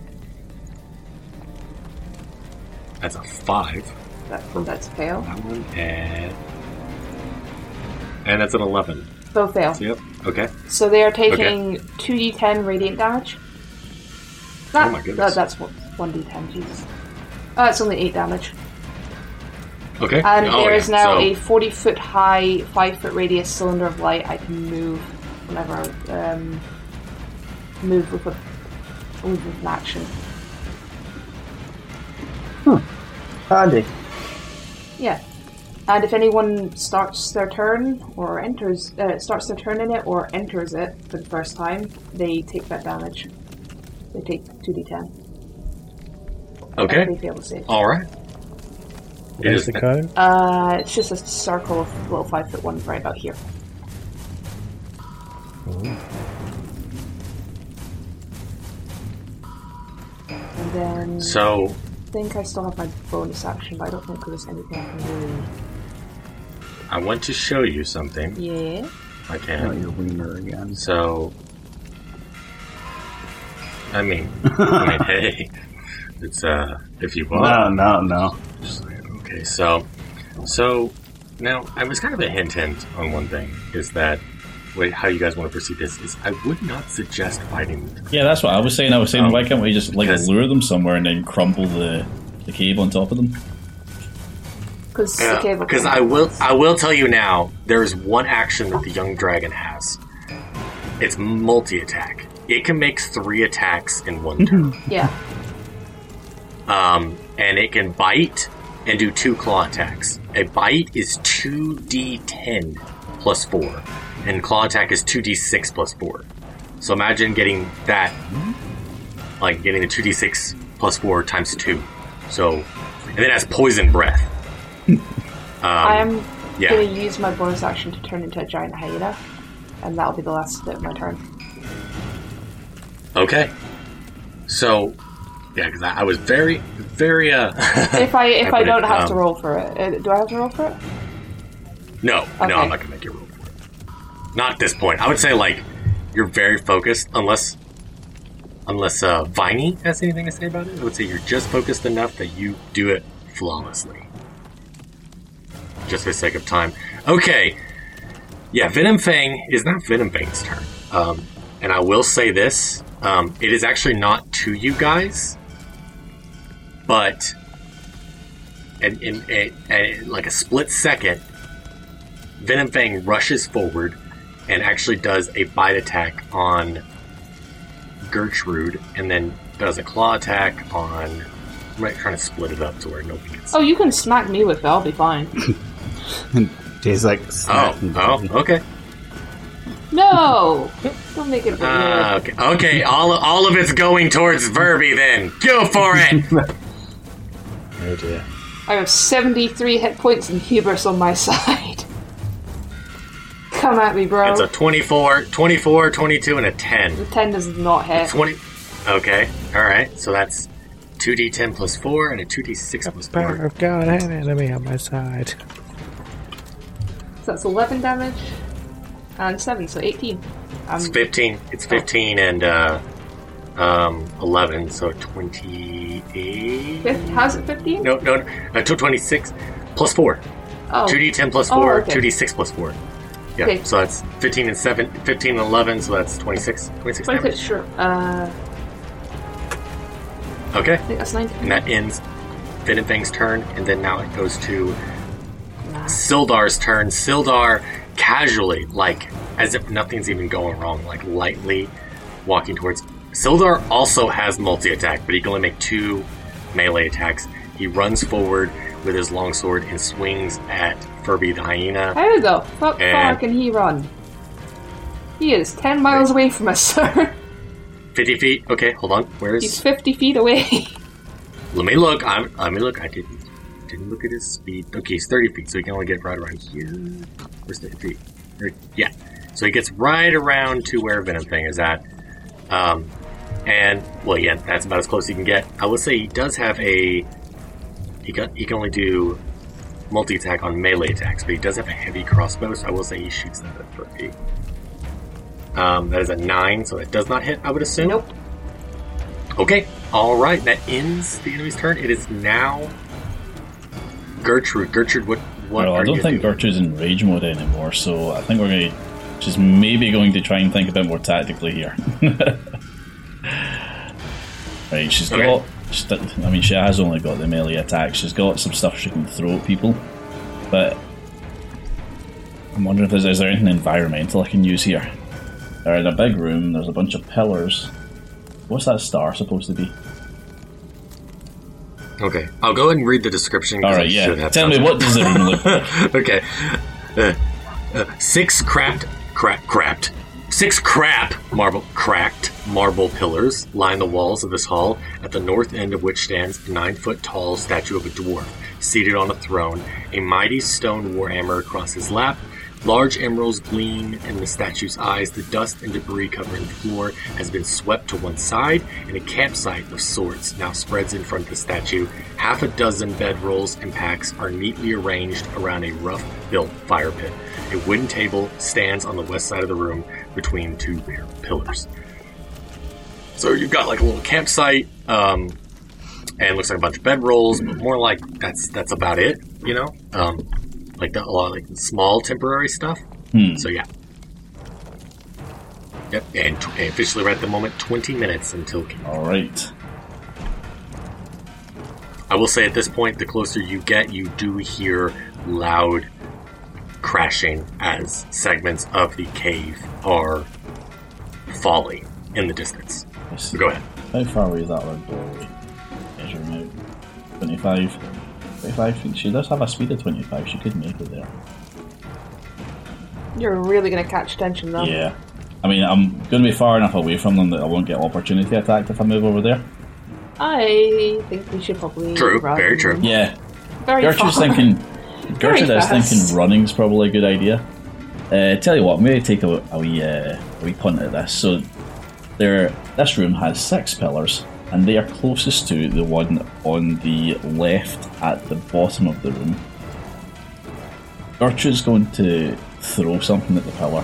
That's a 5. That's a fail. That one, and that's an 11. Both fail. Yep. Okay. So they are taking 2d10 radiant damage. Oh my goodness. That's 1d10, Jesus. It's only 8 damage. Okay. And there is now so, a 40-foot high, 5-foot radius cylinder of light I can move whenever I move with an action. Handy. Yeah. And if anyone starts their turn or enters, starts their turn in it or enters it for the first time, they take that damage. They take 2d10. Okay. They fail to save. All right. Where's the cone? It's just a circle of little 5-foot ones right about here. And then So I think I still have my bonus action, but I don't think there's anything I can do. I want to show you something. Yeah. I Not can. your wiener again. So, I mean, hey, it's if you want. No. Okay, so now I was kind of a hint on one thing is that how you guys want to proceed this is I would not suggest fighting them. Yeah, that's what I was saying. Why can't we just lure them somewhere and then crumple the cave on top of them? Because I will tell you now, there is one action that the young dragon has. It's multi-attack. It can make 3 attacks in one turn. Yeah. And it can bite and do 2 claw attacks. A bite is 2d10 plus 4, and claw attack is 2d6 plus 4. So imagine getting that, like getting the 2d6 plus 4 times 2. So, and then it has poison breath. I'm going to use my bonus action to turn into a giant hyena, and that'll be the last bit of my turn. Okay. So, yeah, because I was very, very. If I don't have to roll for it, do I have to roll for it? No, Okay. no, I'm not gonna make you roll for it. Not at this point. I would say like you're very focused, unless Viney has anything to say about it. I would say you're just focused enough that you do it flawlessly. Just for the sake of time. Okay. Yeah, Venom Fang is not Venom Fang's turn. And I will say this. It is actually not to you guys, but in like a split second, Venom Fang rushes forward and actually does a bite attack on Gertrude, and then does a claw attack on... I'm trying to split it up to where nobody gets... Oh, you can smack me with it. I'll be fine. Jay's like, okay. No! Don't make it weird. Okay, all of it's going towards Verby then. Go for it! Oh dear. I have 73 hit points and hubris on my side. Come at me, bro. It's a 24, 22, and a 10. The 10 does not hit. 20. Okay, alright. So that's 2d10 plus 4 and a 2d6 plus 4. I've got an enemy on my side. So that's 11 damage and 7, so 18. It's 15. It's 15 and 11, so 28. How's it 15? No, 26 plus 4. Oh. 2d10 plus 4, okay. 2d6 plus 4. Yeah, Okay. so that's 15 and 11, so that's 26. 26 26, damage. sure. Okay. I think that's 19. And that ends Venom Fang's turn, and then now it goes to Sildar's turn. Sildar casually, like as if nothing's even going wrong, like lightly walking towards. Sildar also has multi-attack, but he can only make 2 melee attacks. He runs forward with his longsword and swings at Furby the hyena. How the fuck far can he run? He is 10 miles away from us, sir. 50 feet? Okay, hold on. Where is... He's 50 feet away. Let me look. I didn't look at his speed. Okay, he's 30 feet, so he can only get right around here. Where's 30 feet? Yeah. So he gets right around to where Venom Fang is at. And, well, yeah, that's about as close as he can get. I will say he does have a... He can only do multi-attack on melee attacks, but he does have a heavy crossbow, so I will say he shoots that at Furby. That is a 9, so it does not hit, I would assume. Nope. Okay, alright, that ends the enemy's turn. It is now Gertrude. Gertrude, what Well, are I don't you think doing? Gertrude's in rage mode anymore, so I think we're going to She's maybe going to try and think a bit more tactically here. Right, she's got... I mean, she has only got the melee attack. She's got some stuff she can throw at people. But I'm wondering if is there anything environmental I can use here? They're in a big room, there's a bunch of pillars. What's that star supposed to be? Okay, I'll go ahead and read the description. Alright, yeah. Tell me, what does the room look like? Okay. 6 cracked marble pillars line the walls of this hall, at the north end of which stands a 9-foot-tall statue of a dwarf, seated on a throne, a mighty stone warhammer across his lap. Large emeralds gleam in the statue's eyes. The dust and debris covering the floor has been swept to one side, and a campsite of sorts now spreads in front of the statue. Half a dozen bedrolls and packs are neatly arranged around a rough-built fire pit. A wooden table stands on the west side of the room between 2 rear pillars. So you've got like a little campsite, and it looks like a bunch of bedrolls, but more like that's about it, you know? Like a lot of like small temporary stuff. So yeah. Yep, and officially right at the moment, 20 minutes until King. Alright. I will say at this point, the closer you get, you do hear loud crashing as segments of the cave are falling in the distance. So go ahead. How far away is that little doorway? Measuring out. 25. 25 feet. She does have a speed of 25. She could make it there. You're really going to catch attention, though. Yeah. I mean, I'm going to be far enough away from them that I won't get opportunity attacked if I move over there. I think we should probably... True. Very true. Yeah. Very Gertrude's far. thinking... Gertrude is fast. thinking running's probably a good idea. Tell you what, maybe take a wee punt at this. So, this room has 6 pillars, and they are closest to the one on the left at the bottom of the room. Gertrude's going to throw something at the pillar.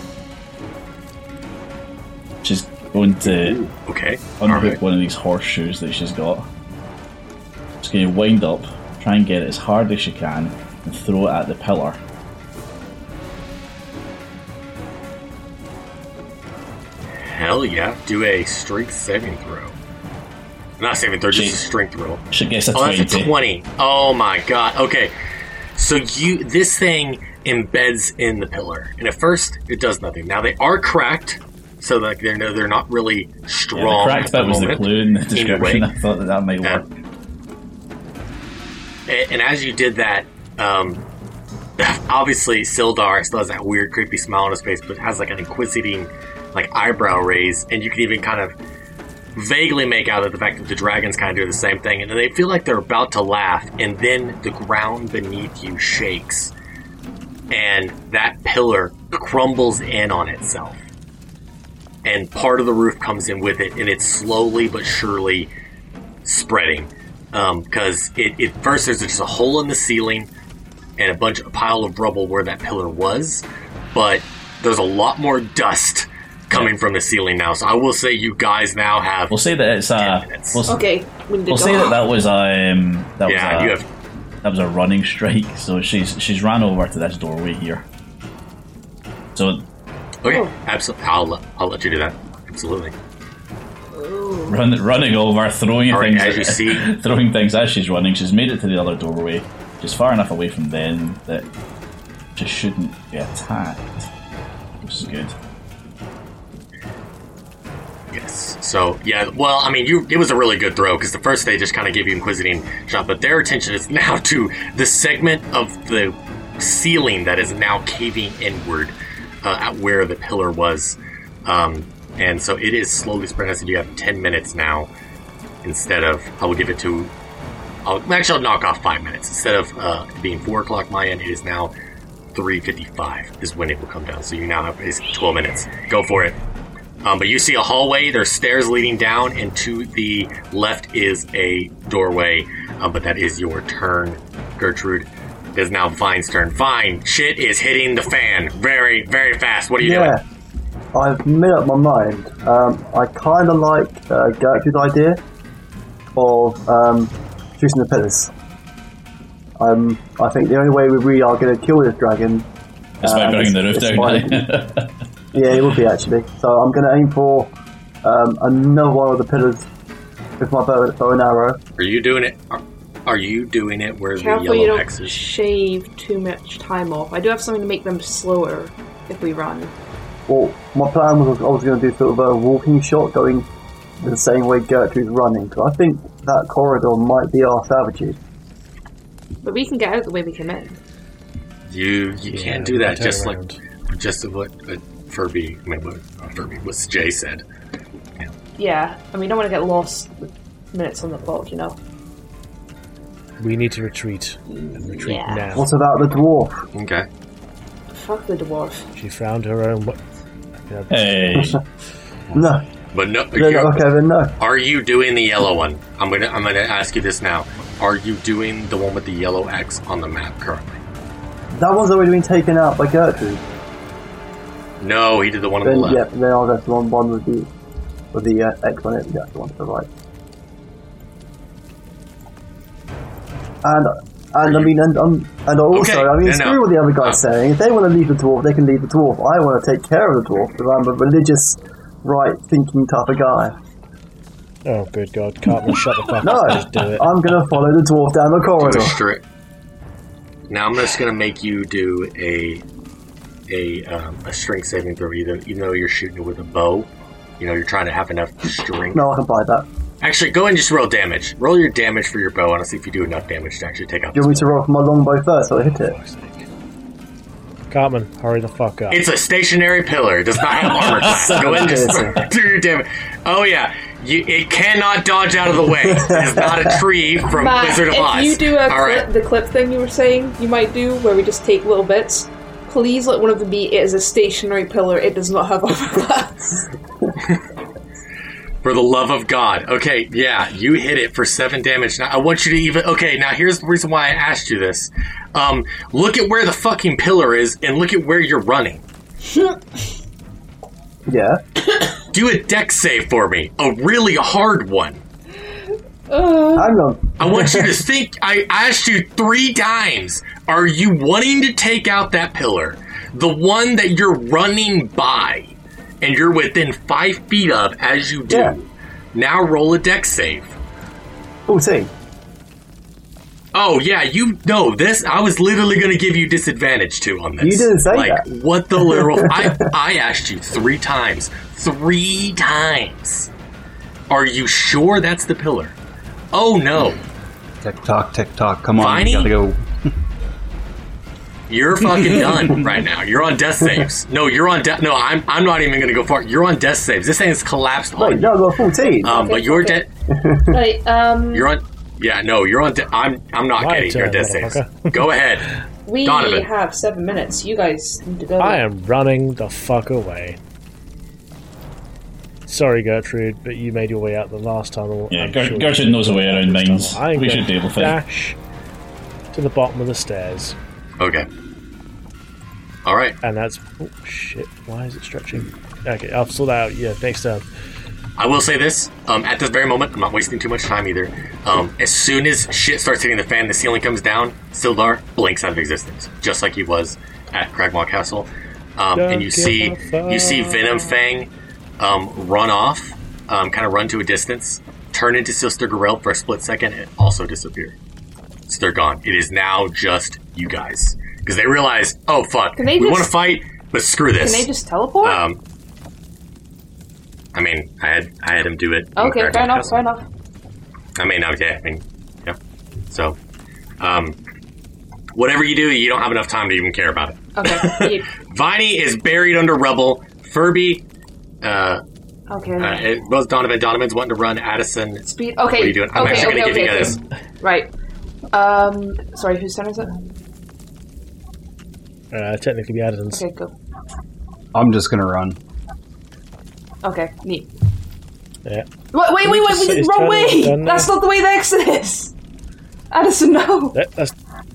She's going to unhook one of these horseshoes that she's got. She's going to wind up, try and get it as hard as she can, and throw it at the pillar. Hell yeah. Do a strength saving throw. Not saving throw, just a strength roll. She gets a 20. 20. That's a 20. Oh my god. Okay. So this thing embeds in the pillar. And at first, it does nothing. Now they are cracked, so like they're not really strong. Yeah, the cracked bit was the clue in the description. I thought that might work. And as you did that, obviously Sildar still has that weird, creepy smile on his face, but has like an inquisiting, like eyebrow raise, and you can even kind of vaguely make out that the fact that the dragons kind of do the same thing, and then they feel like they're about to laugh, and then the ground beneath you shakes, and that pillar crumbles in on itself, and part of the roof comes in with it, and it's slowly but surely spreading. Because it first there's just a hole in the ceiling and a pile of rubble where that pillar was, but there's a lot more dust coming from the ceiling now. So I will say you guys now have. We'll say that it's We'll say that was that was a running strike. So she's ran over to this doorway here. So okay, absolutely. I'll let you do that. Absolutely. Running over, throwing things. As you see, throwing things as she's running. She's made it to the other doorway. She's far enough away from them that she shouldn't be attacked, which is good. Yes. So yeah. Well, I mean, it was a really good throw because the first they just kind of gave you inquisiting shot, but their attention is now to the segment of the ceiling that is now caving inward at where the pillar was. And so it is slowly spreading. So you have 10 minutes now instead of, I'll knock off 5 minutes. Instead of being 4 o'clock my end, it is now 3:55 is when it will come down. So you now have basically 12 minutes. Go for it. But you see a hallway. There's stairs leading down, and to the left is a doorway. But that is your turn, Gertrude. It is now Vine's turn. Vine, shit is hitting the fan very, very fast. What are you doing? I've made up my mind. I kind of like Gertrude's idea of choosing the pillars. I think the only way we really are going to kill this dragon Despite bringing the roof down. Yeah, it would be actually. So I'm going to aim for another one of the pillars with my bow and arrow. Are you doing it? Are you doing it where Careful the you yellow don't X is? shave too much time off. I do have something to make them slower if we run. Well, my plan was I was going to do sort of a walking shot going the same way Gertrude's running. So I think that corridor might be our savages. But we can get out the way we came in. You can't do that. Just around. what Furby. I mean, what Jay said. Yeah, and we don't want to get lost with minutes on the clock, you know. We need to retreat and retreat Yeah. now. What about the dwarf? Okay. Fuck the dwarf. She found her own. Hey. No. But no. Okay, then no. Are you doing the yellow one? I'm gonna ask you this now. Are you doing the one with the yellow X on the map currently? That one's already been taken out by Gertrude. No, he did the one on the Then, left. yeah, then I'll go to the one with the X on it. That's the one to the right. And I mean, and also, Okay, I mean, no, screw no. what the other guy's saying. If they want to leave the dwarf, they can leave the dwarf. I want to take care of the dwarf because I'm a religious, right-thinking type of guy. Oh, good God. Cartman, shut the fuck No, up. Just do it. I'm going to follow the dwarf down the corridor. Now I'm just gonna make you do a strength saving throw, even though you're shooting it with a bow. You know, you're trying to have enough strength. No, I can buy that. Actually, go ahead and just roll damage. Roll your damage for your bow, and I'll see if you do enough damage to actually take out Do you want me to roll for my longbow first so I hit it? Cartman, hurry the fuck up. It's a stationary pillar. It does not have armor class. Go ahead and just do your damage. Oh, yeah. It cannot dodge out of the way. It is not a tree from Matt, Wizard of Oz. if you do All the clip thing you were saying you might do, where we just take little bits, please let one of them be, it is a stationary pillar, it does not have armor class. For the love of God. Okay, yeah, you hit it for 7 damage. Now, I want you to even... Okay, now here's the reason why I asked you this. Look at where the fucking pillar is, and look at where you're running. Yeah. Do a dex save for me. A really hard one. Hang on. I want you to think... I asked you 3 times. Are you wanting to take out that pillar? The one that you're running by, and you're within 5 feet of as you do. Yeah. Now roll a dex save. 14. Oh, yeah, you know this. I was literally going to give you disadvantage, too, on this. You didn't say like, that. What the literal... I asked you 3 times. 3 times. Are you sure that's the pillar? Oh, no. Tick tock, come on, Viney? you gotta go. You're fucking done right now. You're on death saves. No, you're on death... No, I'm not even going to go far. You're on death saves. This thing is collapsed on Wait, you. no, I got 14. But you're dead... Right, You're on... Yeah, no, you're on... I'm not My kidding. You're on turn, death saves. motherfucker. Go ahead. we Donovan. have 7 minutes. You guys need to go. I am running the fuck away. Sorry, Gertrude, but you made your way out the last time. Yeah, I'm sure Gertrude you knows a way around mines. I'm We going should be able to. dash to the bottom of the stairs. Okay. All right. And that's... Oh, shit. Why is it stretching? Okay, I'll sort that out. Yeah, next turn. I will say this, at this very moment, I'm not wasting too much time either. As soon as shit starts hitting the fan, the ceiling comes down, Sildar blinks out of existence, just like he was at Cragmaw Castle. And you see Venom Fang run off, kind of run to a distance, turn into Sister Gorel for a split second, and also disappear. So they're gone. It is now just you guys. Because they realize, oh fuck, we want to fight, but screw this. Can they just teleport? I mean, I had him do it. Okay, fair enough, fair enough. I mean, yeah. So, whatever you do, you don't have enough time to even care about it. Okay. Viney is buried under rubble. Furby, Okay. both Donovan's wanting to run. Addison, Speed. what are Okay. you doing? I'm actually going to give you guys. Right. Sorry, whose turn is it? Technically be Addison's. Okay, go. I'm just gonna run. Okay, neat. Yeah. Wait, we did the wrong way! That's not the way the exit is! Addison, no! That's...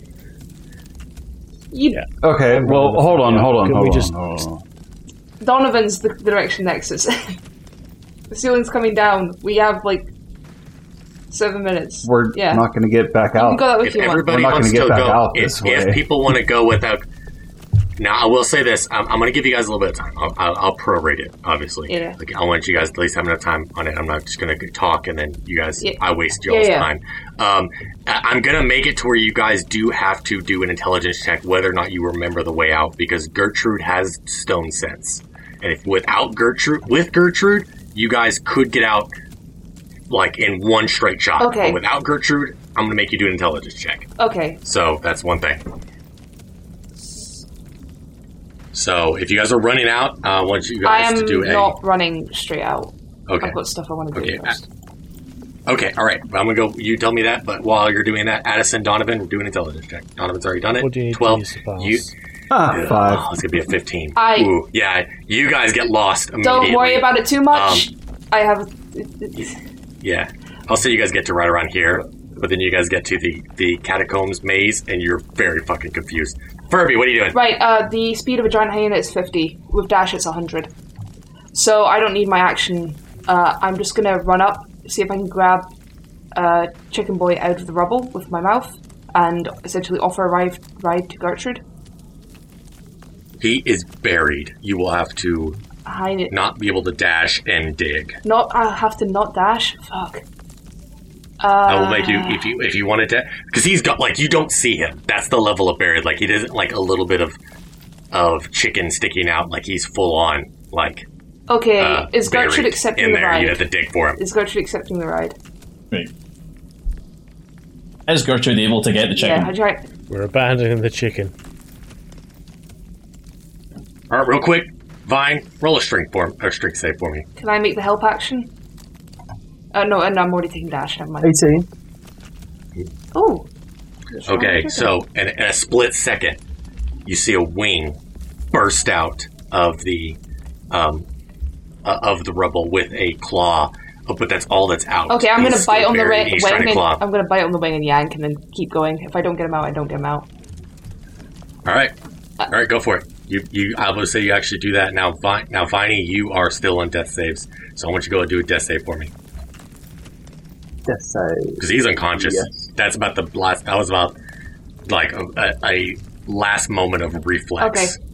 Yeah. Okay, well, hold on. Donovan's the direction the exit's in. The ceiling's coming down. We have, 7 minutes. We're not going to get back out. You can go that way if you want. Everybody We're not wants gonna to get back go. out this way. If people want to go without... Now, I will say this. I'm going to give you guys a little bit of time. I'll prorate it, obviously. Yeah. Like, I want you guys to at least have enough time on it. I'm not just going to talk and then you guys, I waste y'all's time. I'm going to make it to where you guys do have to do an intelligence check whether or not you remember the way out, because Gertrude has stone sense. And if with Gertrude, you guys could get out like in one straight shot. Okay. But without Gertrude, I'm going to make you do an intelligence check. Okay. So that's one thing. So if you guys are running out, I want you guys to do I am not running straight out. Okay. I've got stuff I want to do first. Okay, all right. Well, I'm going to go. You tell me that, but while you're doing that, Addison, Donovan, we're doing an intelligence check. Donovan's already done it. What do you need 12. to pass? Five. Oh, it's going to be a 15. Ooh, yeah, you guys get lost immediately. Don't worry about it too much. I have... Yeah. I'll say you guys get to right around here, but then you guys get to the catacombs maze, and you're very fucking confused. Furby, what are you doing? Right, the speed of a giant hyena is 50. With dash, it's 100. So I don't need my action. I'm just going to run up, see if I can grab Chicken Boy out of the rubble with my mouth, and essentially offer a ride to Gertrude. He is buried. You will have to not be able to dash and dig. I'll have to not dash? Fuck. I will make you if you wanted to, because he's got like you don't see him. That's the level of buried. Like he doesn't like a little bit of chicken sticking out. Like he's full on like. Okay, is Gertrude accepting the ride? You have to dig for him. Is Gertrude accepting the ride? Right. Is Gertrude able to get the chicken? Yeah, I try. We're abandoning the chicken. All right, real quick, Vine, roll a strength save for me. Can I make the help action? No, and I'm already taking dash. Never mind. 18. Oh. Okay, so in a split second, you see a wing burst out of the rubble with a claw, but that's all that's out. Okay, I'm going to bite on the wing. I'm going to bite on the wing and yank, and then keep going. If I don't get him out, I don't get him out. All right, go for it. I would say you actually do that now. Viney, you are still on death saves, so I want you to go and do a death save for me. Death save. Because he's unconscious. Yes. That's about the last. That was about like a last moment of reflex. Okay.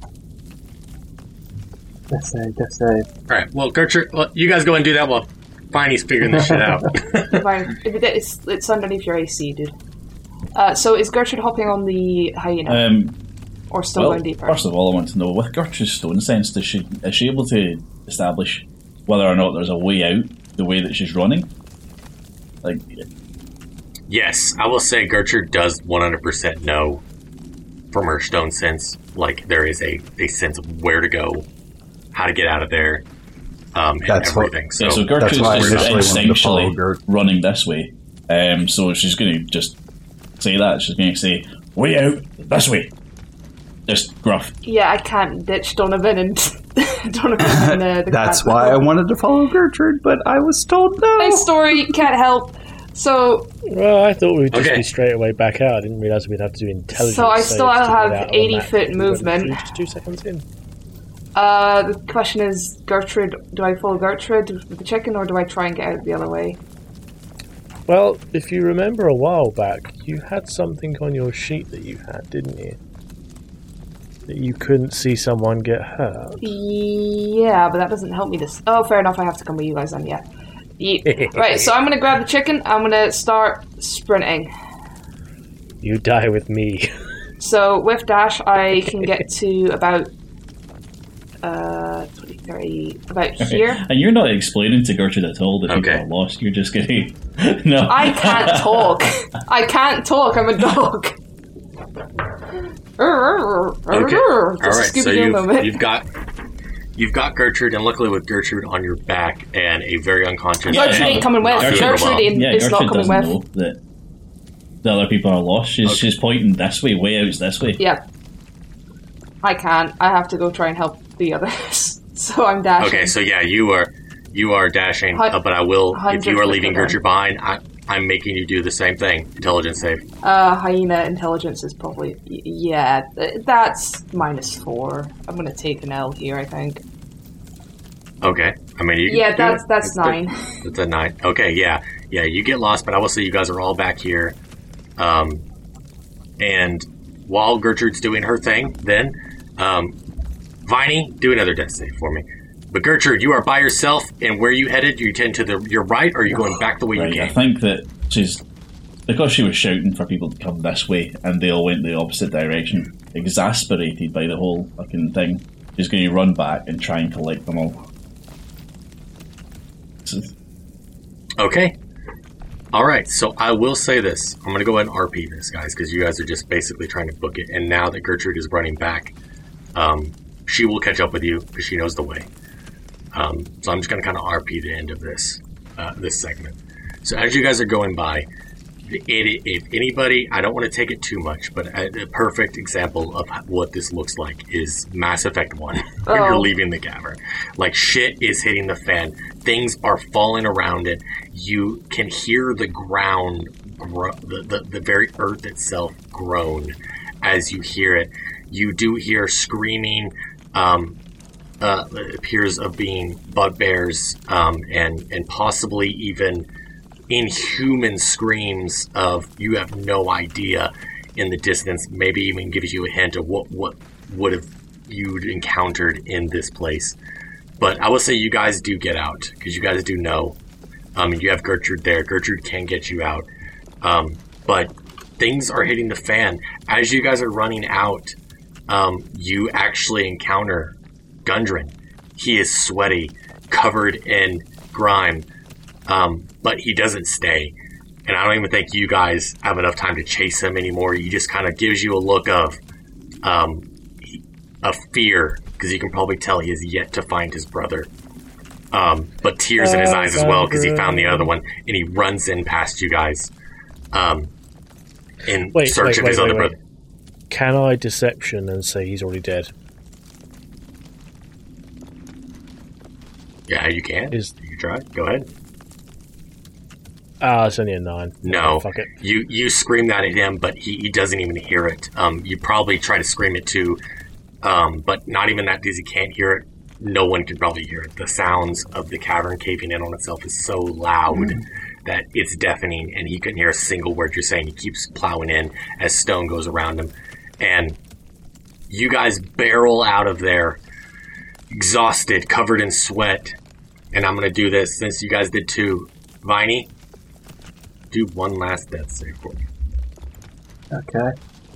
Death save. All right. Well, Gertrude, you guys go and do that while Viney's figuring this shit out. Fine. It's underneath your AC, dude. So is Gertrude hopping on the hyena? Or still going deeper? First of all, I want to know, with Gertrude's stone sense, is she able to establish whether or not there's a way out the way that she's running? Like, yes, I will say Gertrude does 100% know from her stone sense. Like, there is a sense of where to go, how to get out of there, and everything. So Gertrude's just instinctually running this way. So she's going to just say that. She's going to say, way out, this way. Just gruff. Yeah, I can't ditch Donovan and the That's why I wanted to follow Gertrude, but I was told no. My story can't help. So, well, I thought we'd just be straight away back out. I didn't realise we'd have to do intelligence. So I still have 80-foot movement. 2 seconds in. The question is, Gertrude, do I follow Gertrude with the chicken, or do I try and get out the other way? Well, if you remember a while back, you had something on your sheet that you had, didn't you? That you couldn't see someone get hurt. Yeah, but that doesn't help me this. Oh, fair enough, I have to come with you guys then, yeah. Right, so I'm going to grab the chicken, I'm going to start sprinting. You die with me. So, with dash, I can get to about 20, 30, about here. And you're not explaining to Gertrude at all that people are lost, you're just getting... No. I can't talk. I can't talk, I'm a dog. Okay. All right. So moment. you've got Gertrude, and luckily with Gertrude on your back and a very unconscious. Gertrude ain't coming with. Gertrude is not coming with. Know that the other people are lost. She's pointing this way. Way out's this way. Yep. I can't. I have to go try and help the others. So I'm dashing. Okay. So yeah, you are dashing, but I will. If you are leaving Gertrude behind, I'm making you do the same thing. Intelligence save. Hyena intelligence is probably... Yeah, that's -4. I'm going to take an L here, I think. Okay. I mean, you... Yeah, that's 9. That's a 9. Okay, yeah. Yeah, you get lost, but I will say you guys are all back here. And while Gertrude's doing her thing, then, Viney, do another death save for me. But Gertrude, you are by yourself, and where you headed? You tend to your right, or are you going back the way you came? I think that she's... Because she was shouting for people to come this way, and they all went the opposite direction, exasperated by the whole fucking thing, she's going to run back and try and collect them all. Okay. Alright, so I will say this. I'm going to go ahead and RP this, guys, because you guys are just basically trying to book it. And now that Gertrude is running back, she will catch up with you because she knows the way. So I'm just going to kind of RP the end of this segment. So as you guys are going by, if anybody, I don't want to take it too much, but a perfect example of what this looks like is Mass Effect 1, when you're leaving the cavern. Like, shit is hitting the fan. Things are falling around it. You can hear the ground, the very earth itself groan as you hear it. You do hear screaming, it appears of being bugbears, and possibly even inhuman screams of you have no idea in the distance, maybe even gives you a hint of what would have you'd encountered in this place. But I will say you guys do get out, because you guys do know. You have Gertrude there. Gertrude can get you out. But things are hitting the fan. As you guys are running out, you actually encounter Gundren. He is sweaty, covered in grime. But he doesn't stay. And I don't even think you guys have enough time to chase him anymore. He just kind of gives you a look of fear, because you can probably tell he has yet to find his brother. But tears in his eyes as well, because he found the other one, and he runs in past you guys in search of his other brother. Can I deception and say he's already dead? Yeah, you can. You can try. Go ahead. It's only a 9. No, fuck it. You scream that at him, but he doesn't even hear it. You probably try to scream it too, but not even that, because he can't hear it. No one can probably hear it. The sounds of the cavern caving in on itself is so loud that it's deafening, and he couldn't hear a single word you're saying. He keeps plowing in as stone goes around him. And you guys barrel out of there, exhausted, covered in sweat. And I'm going to do this since you guys did too. Viney, do one last death save for me. Okay.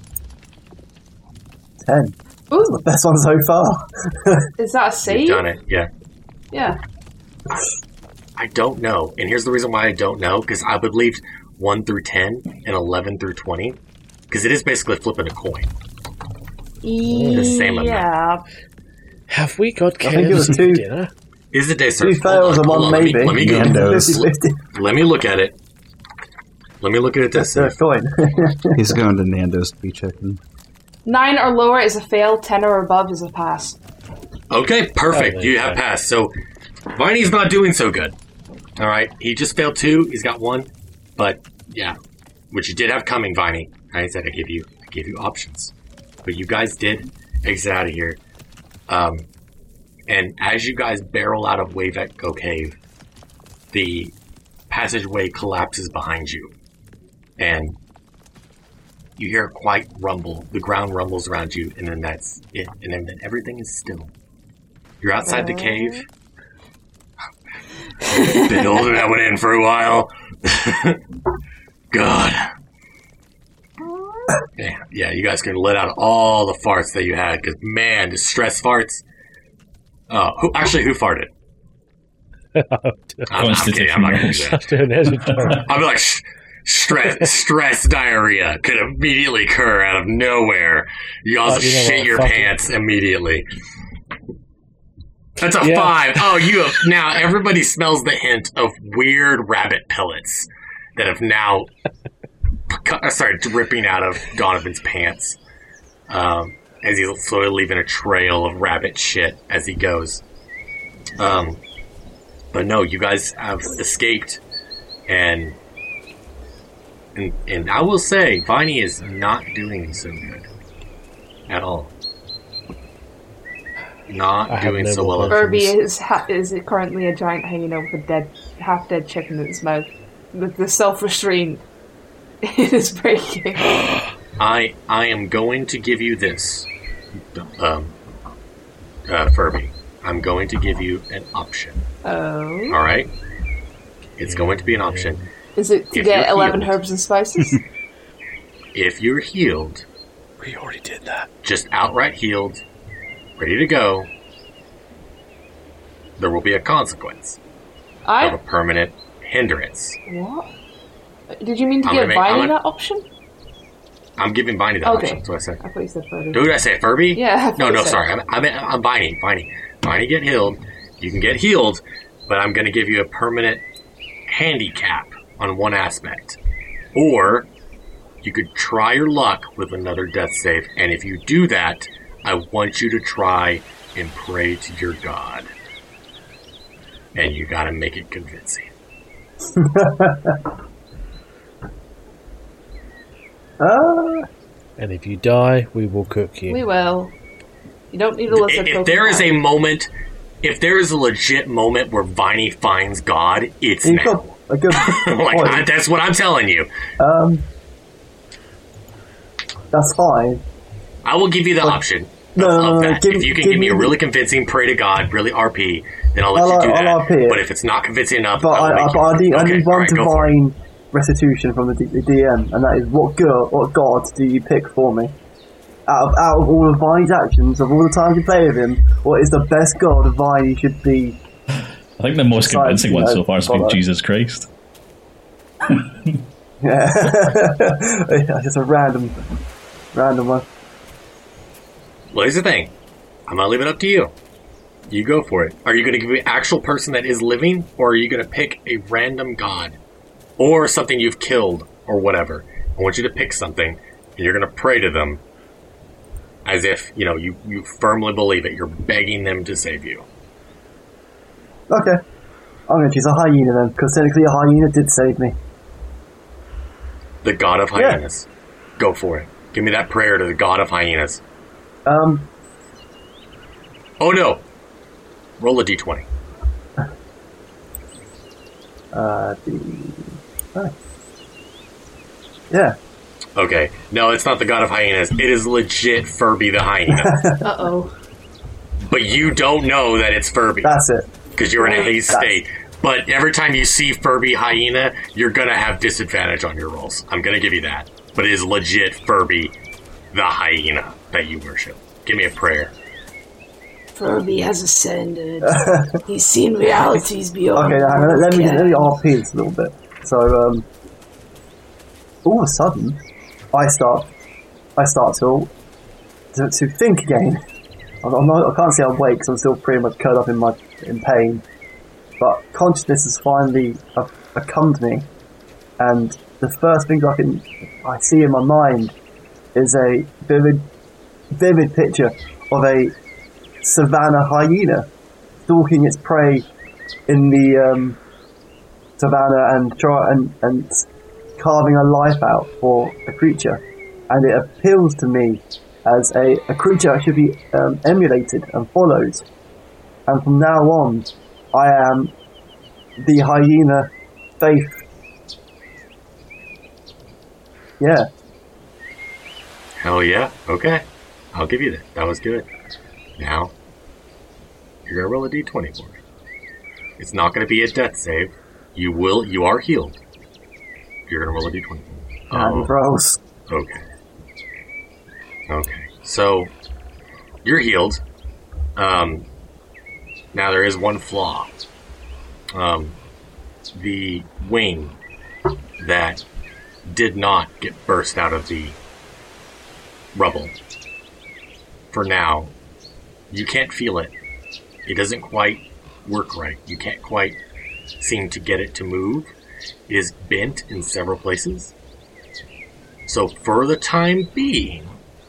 10. Ooh. The best one so far. Is that a save? You've done it, yeah. Yeah. I don't know. And here's the reason why I don't know, because I believe 1 through 10 and 11 through 20. Because it is basically flipping a coin. The same amount. Have we got KFC dinner? Is it day 2 fails and 1 maybe. Let me look at it. Let me look at it this way. He's going to Nando's to be checking. 9 or lower is a fail, 10 or above is a pass. Okay, perfect. You have passed. So, Viney's not doing so good. Alright, he just failed 2, he's got 1. But, yeah, which you did have coming, Viney. I said I gave you options. But you guys did exit out of here. And as you guys barrel out of Wave Echo Cave, the passageway collapses behind you. And you hear a quiet rumble. The ground rumbles around you, and then that's it. And then everything is still. You're outside the cave. Been holding that one in for a while. God. Yeah, you guys can let out all the farts that you had, because, man, the stress farts. Who farted? I'm kidding. I'm not going to do that. I'll be like, stress diarrhea could immediately occur out of nowhere. You also shit your pants immediately. That's a 5. Oh, you have now. Everybody smells the hint of weird rabbit pellets that have now started dripping out of Donovan's pants. As he's slowly leaving a trail of rabbit shit as he goes. But no, you guys have escaped, and I will say, Viney is not doing so good at all. Not doing so well. Furby is currently a giant hyena with a half-dead chicken in its mouth. The self-restraint is breaking. I am going to give you this. Furby, I'm going to give you an option. Oh. All right? It's going to be an option. Is it to get 11 herbs and spices? If you're healed... We already did that. Just outright healed, ready to go, there will be a consequence of a permanent hindrance. What? Did you mean to give Viney that option? I'm giving Viney that option. That's what I said. I thought you said Furby. Did I say Furby? Yeah. No, sorry. I'm Viney. Viney, get healed. You can get healed, but I'm going to give you a permanent handicap on one aspect. Or you could try your luck with another death save, and if you do that, I want you to try and pray to your god. And you gotta make it convincing. And if you die, we will cook you. We will. You don't need a lizard. If there is a moment, if there is a legit moment where Viney finds God, it's now. A good point. That's what I'm telling you. That's fine. I will give you the option of that. If you can give me a really convincing pray to God, really RP, then I'll let you do that. RP But if it's not convincing enough, but I need one divine restitution from the DM, and that is what god do you pick for me? Out of all of Viney's actions, of all the times you play with him, what is the best god Viney should be? I think the most convincing one so far has been Jesus Christ. Yeah, just a random one. Well, here's the thing. I'm gonna leave it up to you. You go for it. Are you gonna give me an actual person that is living, or are you gonna pick a random god? Or something you've killed, or whatever. I want you to pick something, and you're gonna pray to them as if, you firmly believe it. You're begging them to save you. Okay. I'm gonna choose a hyena then, because technically a hyena did save me. The god of hyenas. Yeah. Go for it. Give me that prayer to the god of hyenas. Oh no! Roll a d20. Yeah. Okay. No, it's not the god of hyenas. It is legit Furby the hyena. Uh-oh. But you don't know that it's Furby. That's it. Because you're in a haze state. But every time you see Furby hyena, you're going to have disadvantage on your rolls. I'm going to give you that. But it is legit Furby the hyena that you worship. Give me a prayer. Furby has ascended. He's seen realities beyond. Okay, hang on, let me RP this a little bit. So, all of a sudden, I start to think again. I can't say I'm awake because I'm still pretty much curled up in pain. But consciousness has finally accompanied me, and the first thing I see in my mind is a vivid picture of a savannah hyena stalking its prey in the savannah and carving a life out for a creature, and it appeals to me as a creature that should be emulated and followed. And from now on, I am the hyena faith. Yeah. Hell yeah. Okay. I'll give you that. That was good. Now, you're going to roll a d20 for me. It's not going to be a death save. You are healed. You're going to roll a d20 for me. And rolls. Okay. So, you're healed. Now there is one flaw. The wing that did not get burst out of the rubble. For now, you can't feel it. It doesn't quite work right. You can't quite seem to get it to move. It is bent in several places. So for the time being,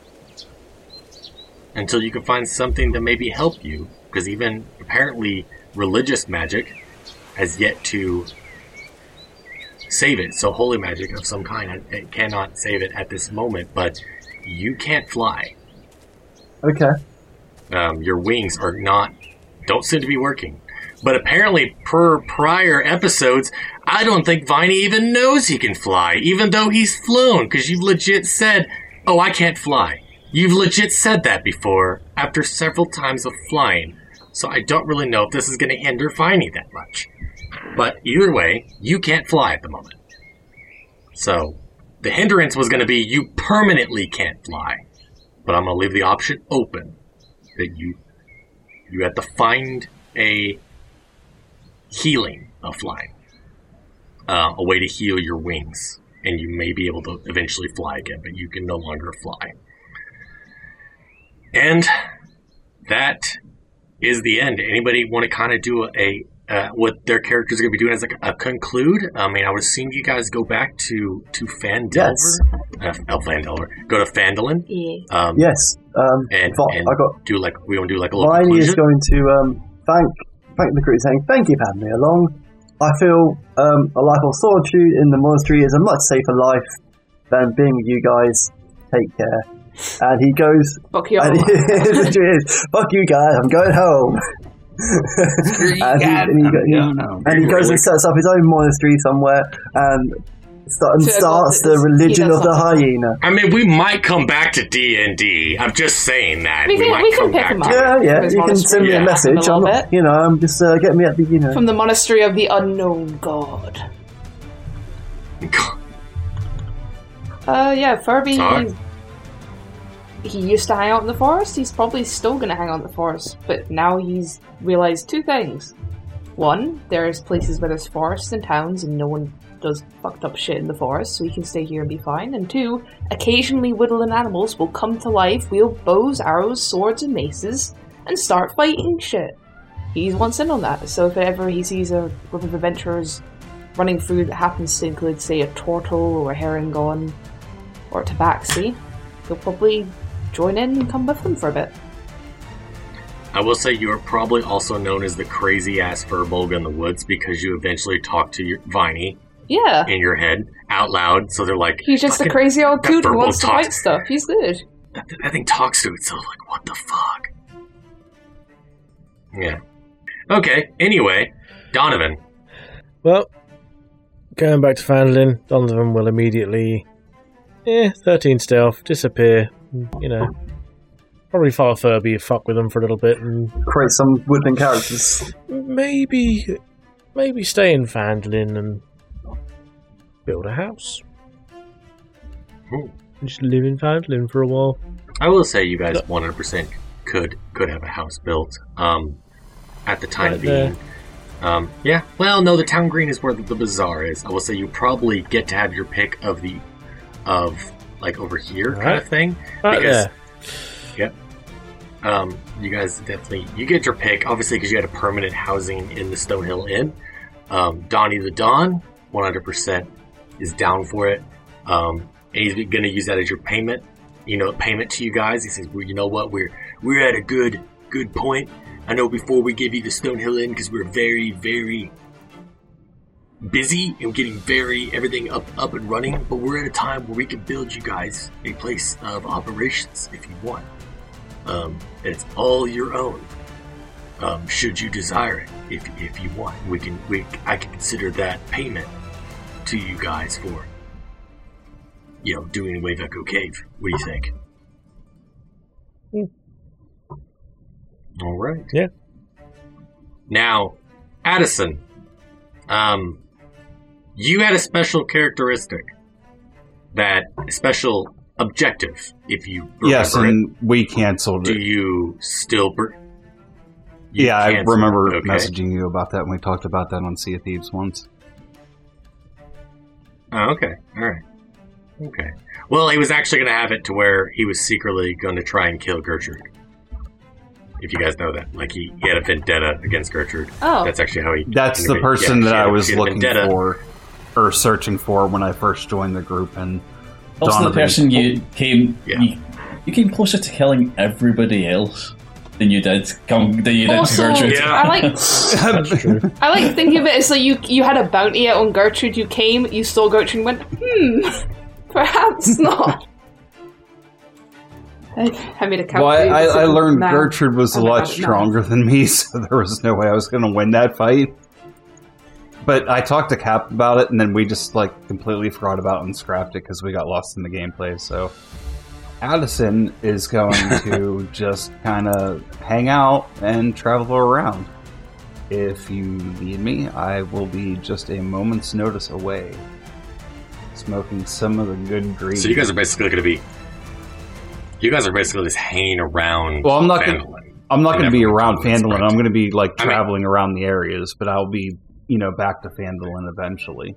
until you can find something to maybe help you, because even apparently religious magic has yet to save it. So holy magic of some kind it cannot save it at this moment, but you can't fly. Okay. Your wings don't seem to be working. But apparently, per prior episodes, I don't think Viney even knows he can fly, even though he's flown, because you've legit said, oh, I can't fly. You've legit said that before, after several times of flying, so I don't really know if this is going to hinder Viney that much. But either way, you can't fly at the moment. So, the hindrance was going to be you permanently can't fly. But I'm going to leave the option open that you have to find a healing of flying. A way to heal your wings. And you may be able to eventually fly again, but you can no longer fly. And that is the end. Anybody want to kind of do what their characters are going to be doing as like a conclude? I mean, I would assume you guys go back to Phandelver. Yes. Phandelver. Go to Phandalin. Yeah. Yes. And I got. do like we want to do like a little Viney conclusion. is going to thank the crew, saying, "Thank you for having me along. I feel a life of solitude in the monastery is a much safer life than being with you guys. Take care." And he goes, Fuck you. and fuck you guys, I'm going home. and he goes and sets up his own monastery somewhere and starts the religion of the hyena. I mean, we might come back to D&D. I'm just saying that. We might can come pick back him to up. it. Yeah, you can send me a message. I'm not, I'm just getting me at the, From the monastery of the unknown god. Furby, he used to hang out in the forest. He's probably still going to hang out in the forest. But now he's realised two things. One, there's places where there's forests and towns and no one does fucked up shit in the forest, so he can stay here and be fine. And two, occasionally woodland animals will come to life, wield bows, arrows, swords, and maces, and start fighting shit. He wants in on that, so if ever he sees a group of adventurers running through that happens to include, say, a turtle or a herringon or a tabaxi, he'll probably join in and come with them for a bit. I will say you are probably also known as the crazy-ass Furbolg in the woods because you eventually talk to your Viney in your head out loud, so they're like... He's just a crazy old dude who wants to fight stuff. He's good. That thing talks to itself like, what the fuck? Yeah. Okay, anyway, Donovan. Well, going back to Phandalin, Donovan will immediately... 13 stealth, disappear, probably follow Furby, fuck with them for a little bit, and create some woodland characters. Maybe stay in Phandalin and build a house. Just live in Phandalin for a while. I will say you guys 100% could have a house built. At the time being. Well, no, the town green is where the bazaar is. I will say you probably get to have your pick of like over here kind of thing. Because you guys definitely you get your pick, obviously, because you had a permanent housing in the Stonehill Inn. Donnie the Don 100% is down for it. And he's going to use that as your payment. Payment to you guys. He says, "Well, you know what? We're at a good point. I know before we give you the Stonehill Inn, because we're very, very busy and getting everything up and running, but we're at a time where we can build you guys a place of operations if you want. And it's all your own. Should you desire it, if you want, I can consider that payment to you guys for, doing away with Echo Cave. What do you think?" All right. Yeah. Now, Addison, you had a special characteristic, a special objective, if you remember. Yes, and we canceled it. Do you still... I remember messaging you about that when we talked about that on Sea of Thieves once. Oh, okay. All right. Okay. Well, he was actually going to have it to where he was secretly going to try and kill Gertrude. If you guys know that. Like, he had a vendetta against Gertrude. Oh. That's actually how he... That's the person that I was looking for, or searching for when I first joined the group, and also Donovan, the person you came... Yeah. You came closer to killing everybody else than you did to Gertrude. Yeah. I like thinking of it as like you had a bounty out on Gertrude, you came, you saw Gertrude and went, perhaps not. I made a count. Well, I learned Gertrude was a lot stronger than me, so there was no way I was going to win that fight. But I talked to Cap about it, and then we just completely forgot about it and scrapped it because we got lost in the gameplay. So Addison is going to just kind of hang out and travel around. If you need me, I will be just a moment's notice away, smoking some of the good green. So you guys are basically going to be... You guys are basically just hanging around. Well, I'm not going to be around Phandalin. Phandalin. I'm going to be like traveling around the areas, but I'll be, back to Phandalin eventually.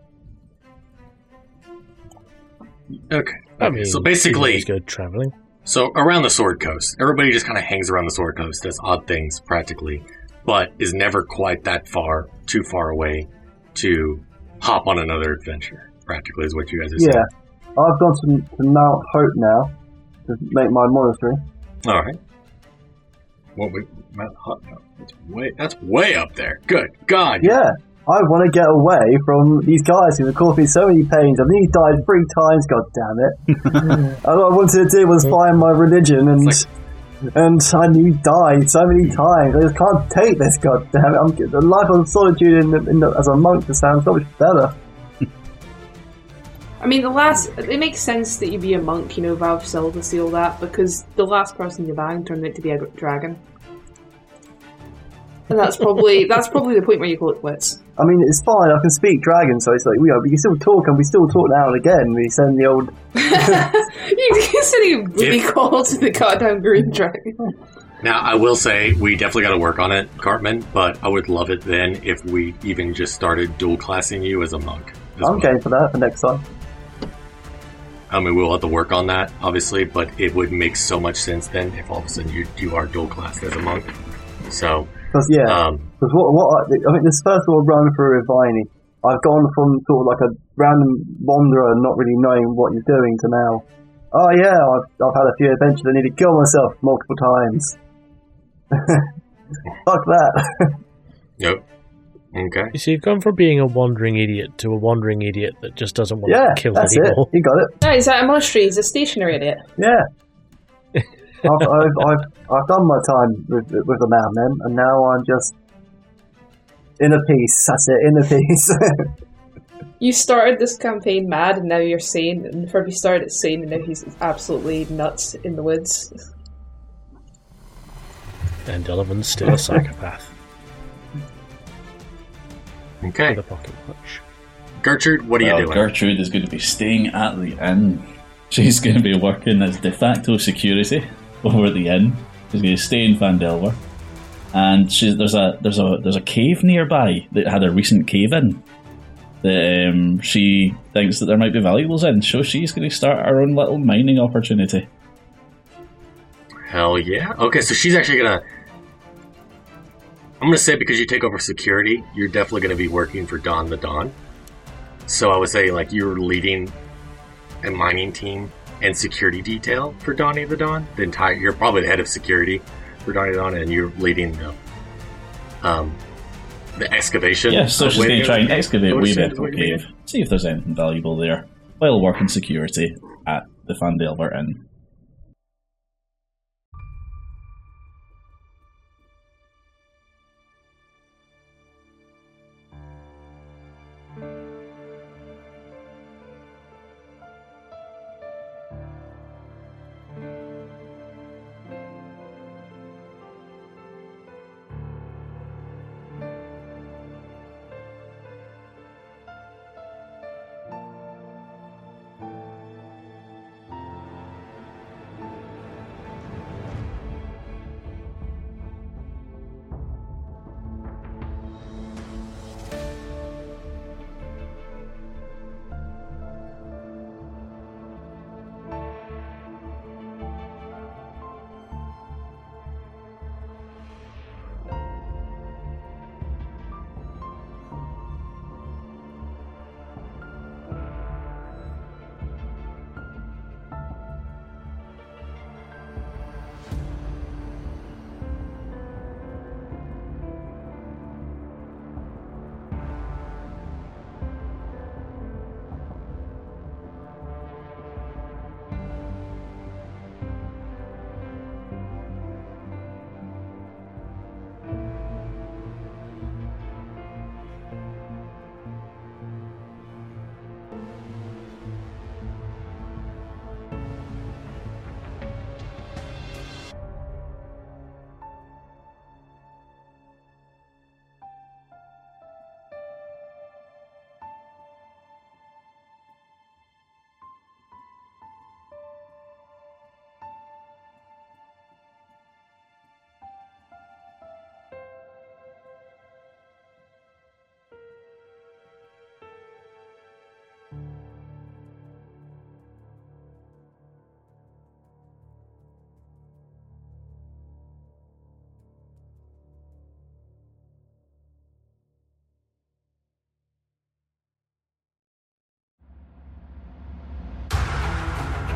Okay. So basically, good traveling. So around the Sword Coast, everybody just kind of hangs around the Sword Coast, does odd things practically, but is never quite too far away to hop on another adventure. Practically is what you guys are saying. Yeah, I've gone to Mount Hope now to make my monastery. All right. What we Mount Hope? That's way up there. Good God. Yeah. I want to get away from these guys who have caused me so many pains. I've nearly died 3 times, god damn it. All I wanted to do was find my religion, and I nearly died so many times. I just can't take this, god damn it. The life of solitude as a monk just sounds so much better. I mean, it makes sense that you be a monk, Valve celibacy, all that, because the last person you banged turned out to be a dragon. And that's probably the point where you call it quits. I mean, it's fine. I can speak dragon, so it's like we can still talk, and we still talk now and again. We send the old. You said he really called to the goddamn green dragon. Now, I will say we definitely got to work on it, Cartman. But I would love it then if we even just started dual classing you as a monk. I'm game for that for next time. I mean, we'll have to work on that, obviously, but it would make so much sense then if all of a sudden you are dual classed as a monk. So. Because what I think this first little run through with Viney, I've gone from sort of like a random wanderer not really knowing what you're doing to now, oh yeah, I've had a few adventures. I need to kill myself multiple times. Fuck that. Yep. Okay. You see, you've gone from being a wandering idiot to a wandering idiot that just doesn't want to kill that's anymore. It. You got it. No, he's at a monastery. He's a stationary idiot. Yeah. I've done my time with the madmen, and now I'm just inner peace. That's it, inner peace. You started this campaign mad, and now you're sane. And Furby started it sane, and now he's absolutely nuts in the woods. And Delavan's still a psychopath. Okay. With a pocket watch. Gertrude, what are you doing? Gertrude is going to be staying at the inn. She's going to be working as de facto security over at the inn. She's going to stay in Phandelver, and there's a cave nearby that had a recent cave in that she thinks that there might be valuables in. So she's going to start her own little mining opportunity. Hell yeah! Okay, so she's actually gonna. I'm gonna say because you take over security, you're definitely gonna be working for Dawn the Dawn. So I would say like you're leading a mining team and security detail for Donnie the Dawn. You're probably the head of security for Donnie the Dawn, and you're leading the excavation. Yeah, so she's going to try and excavate Waybethel Cave, see if there's anything valuable there, while working security at the Phandelver Inn.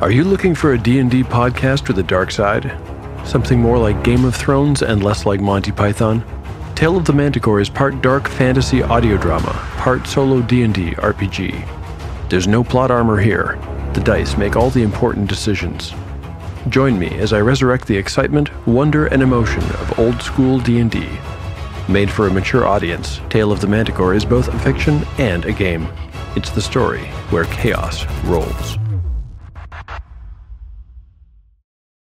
Are you looking for a D&D podcast with a dark side? Something more like Game of Thrones and less like Monty Python? Tale of the Manticore is part dark fantasy audio drama, part solo D&D RPG. There's no plot armor here. The dice make all the important decisions. Join me as I resurrect the excitement, wonder, and emotion of old school D&D. Made for a mature audience, Tale of the Manticore is both a fiction and a game. It's the story where chaos rolls.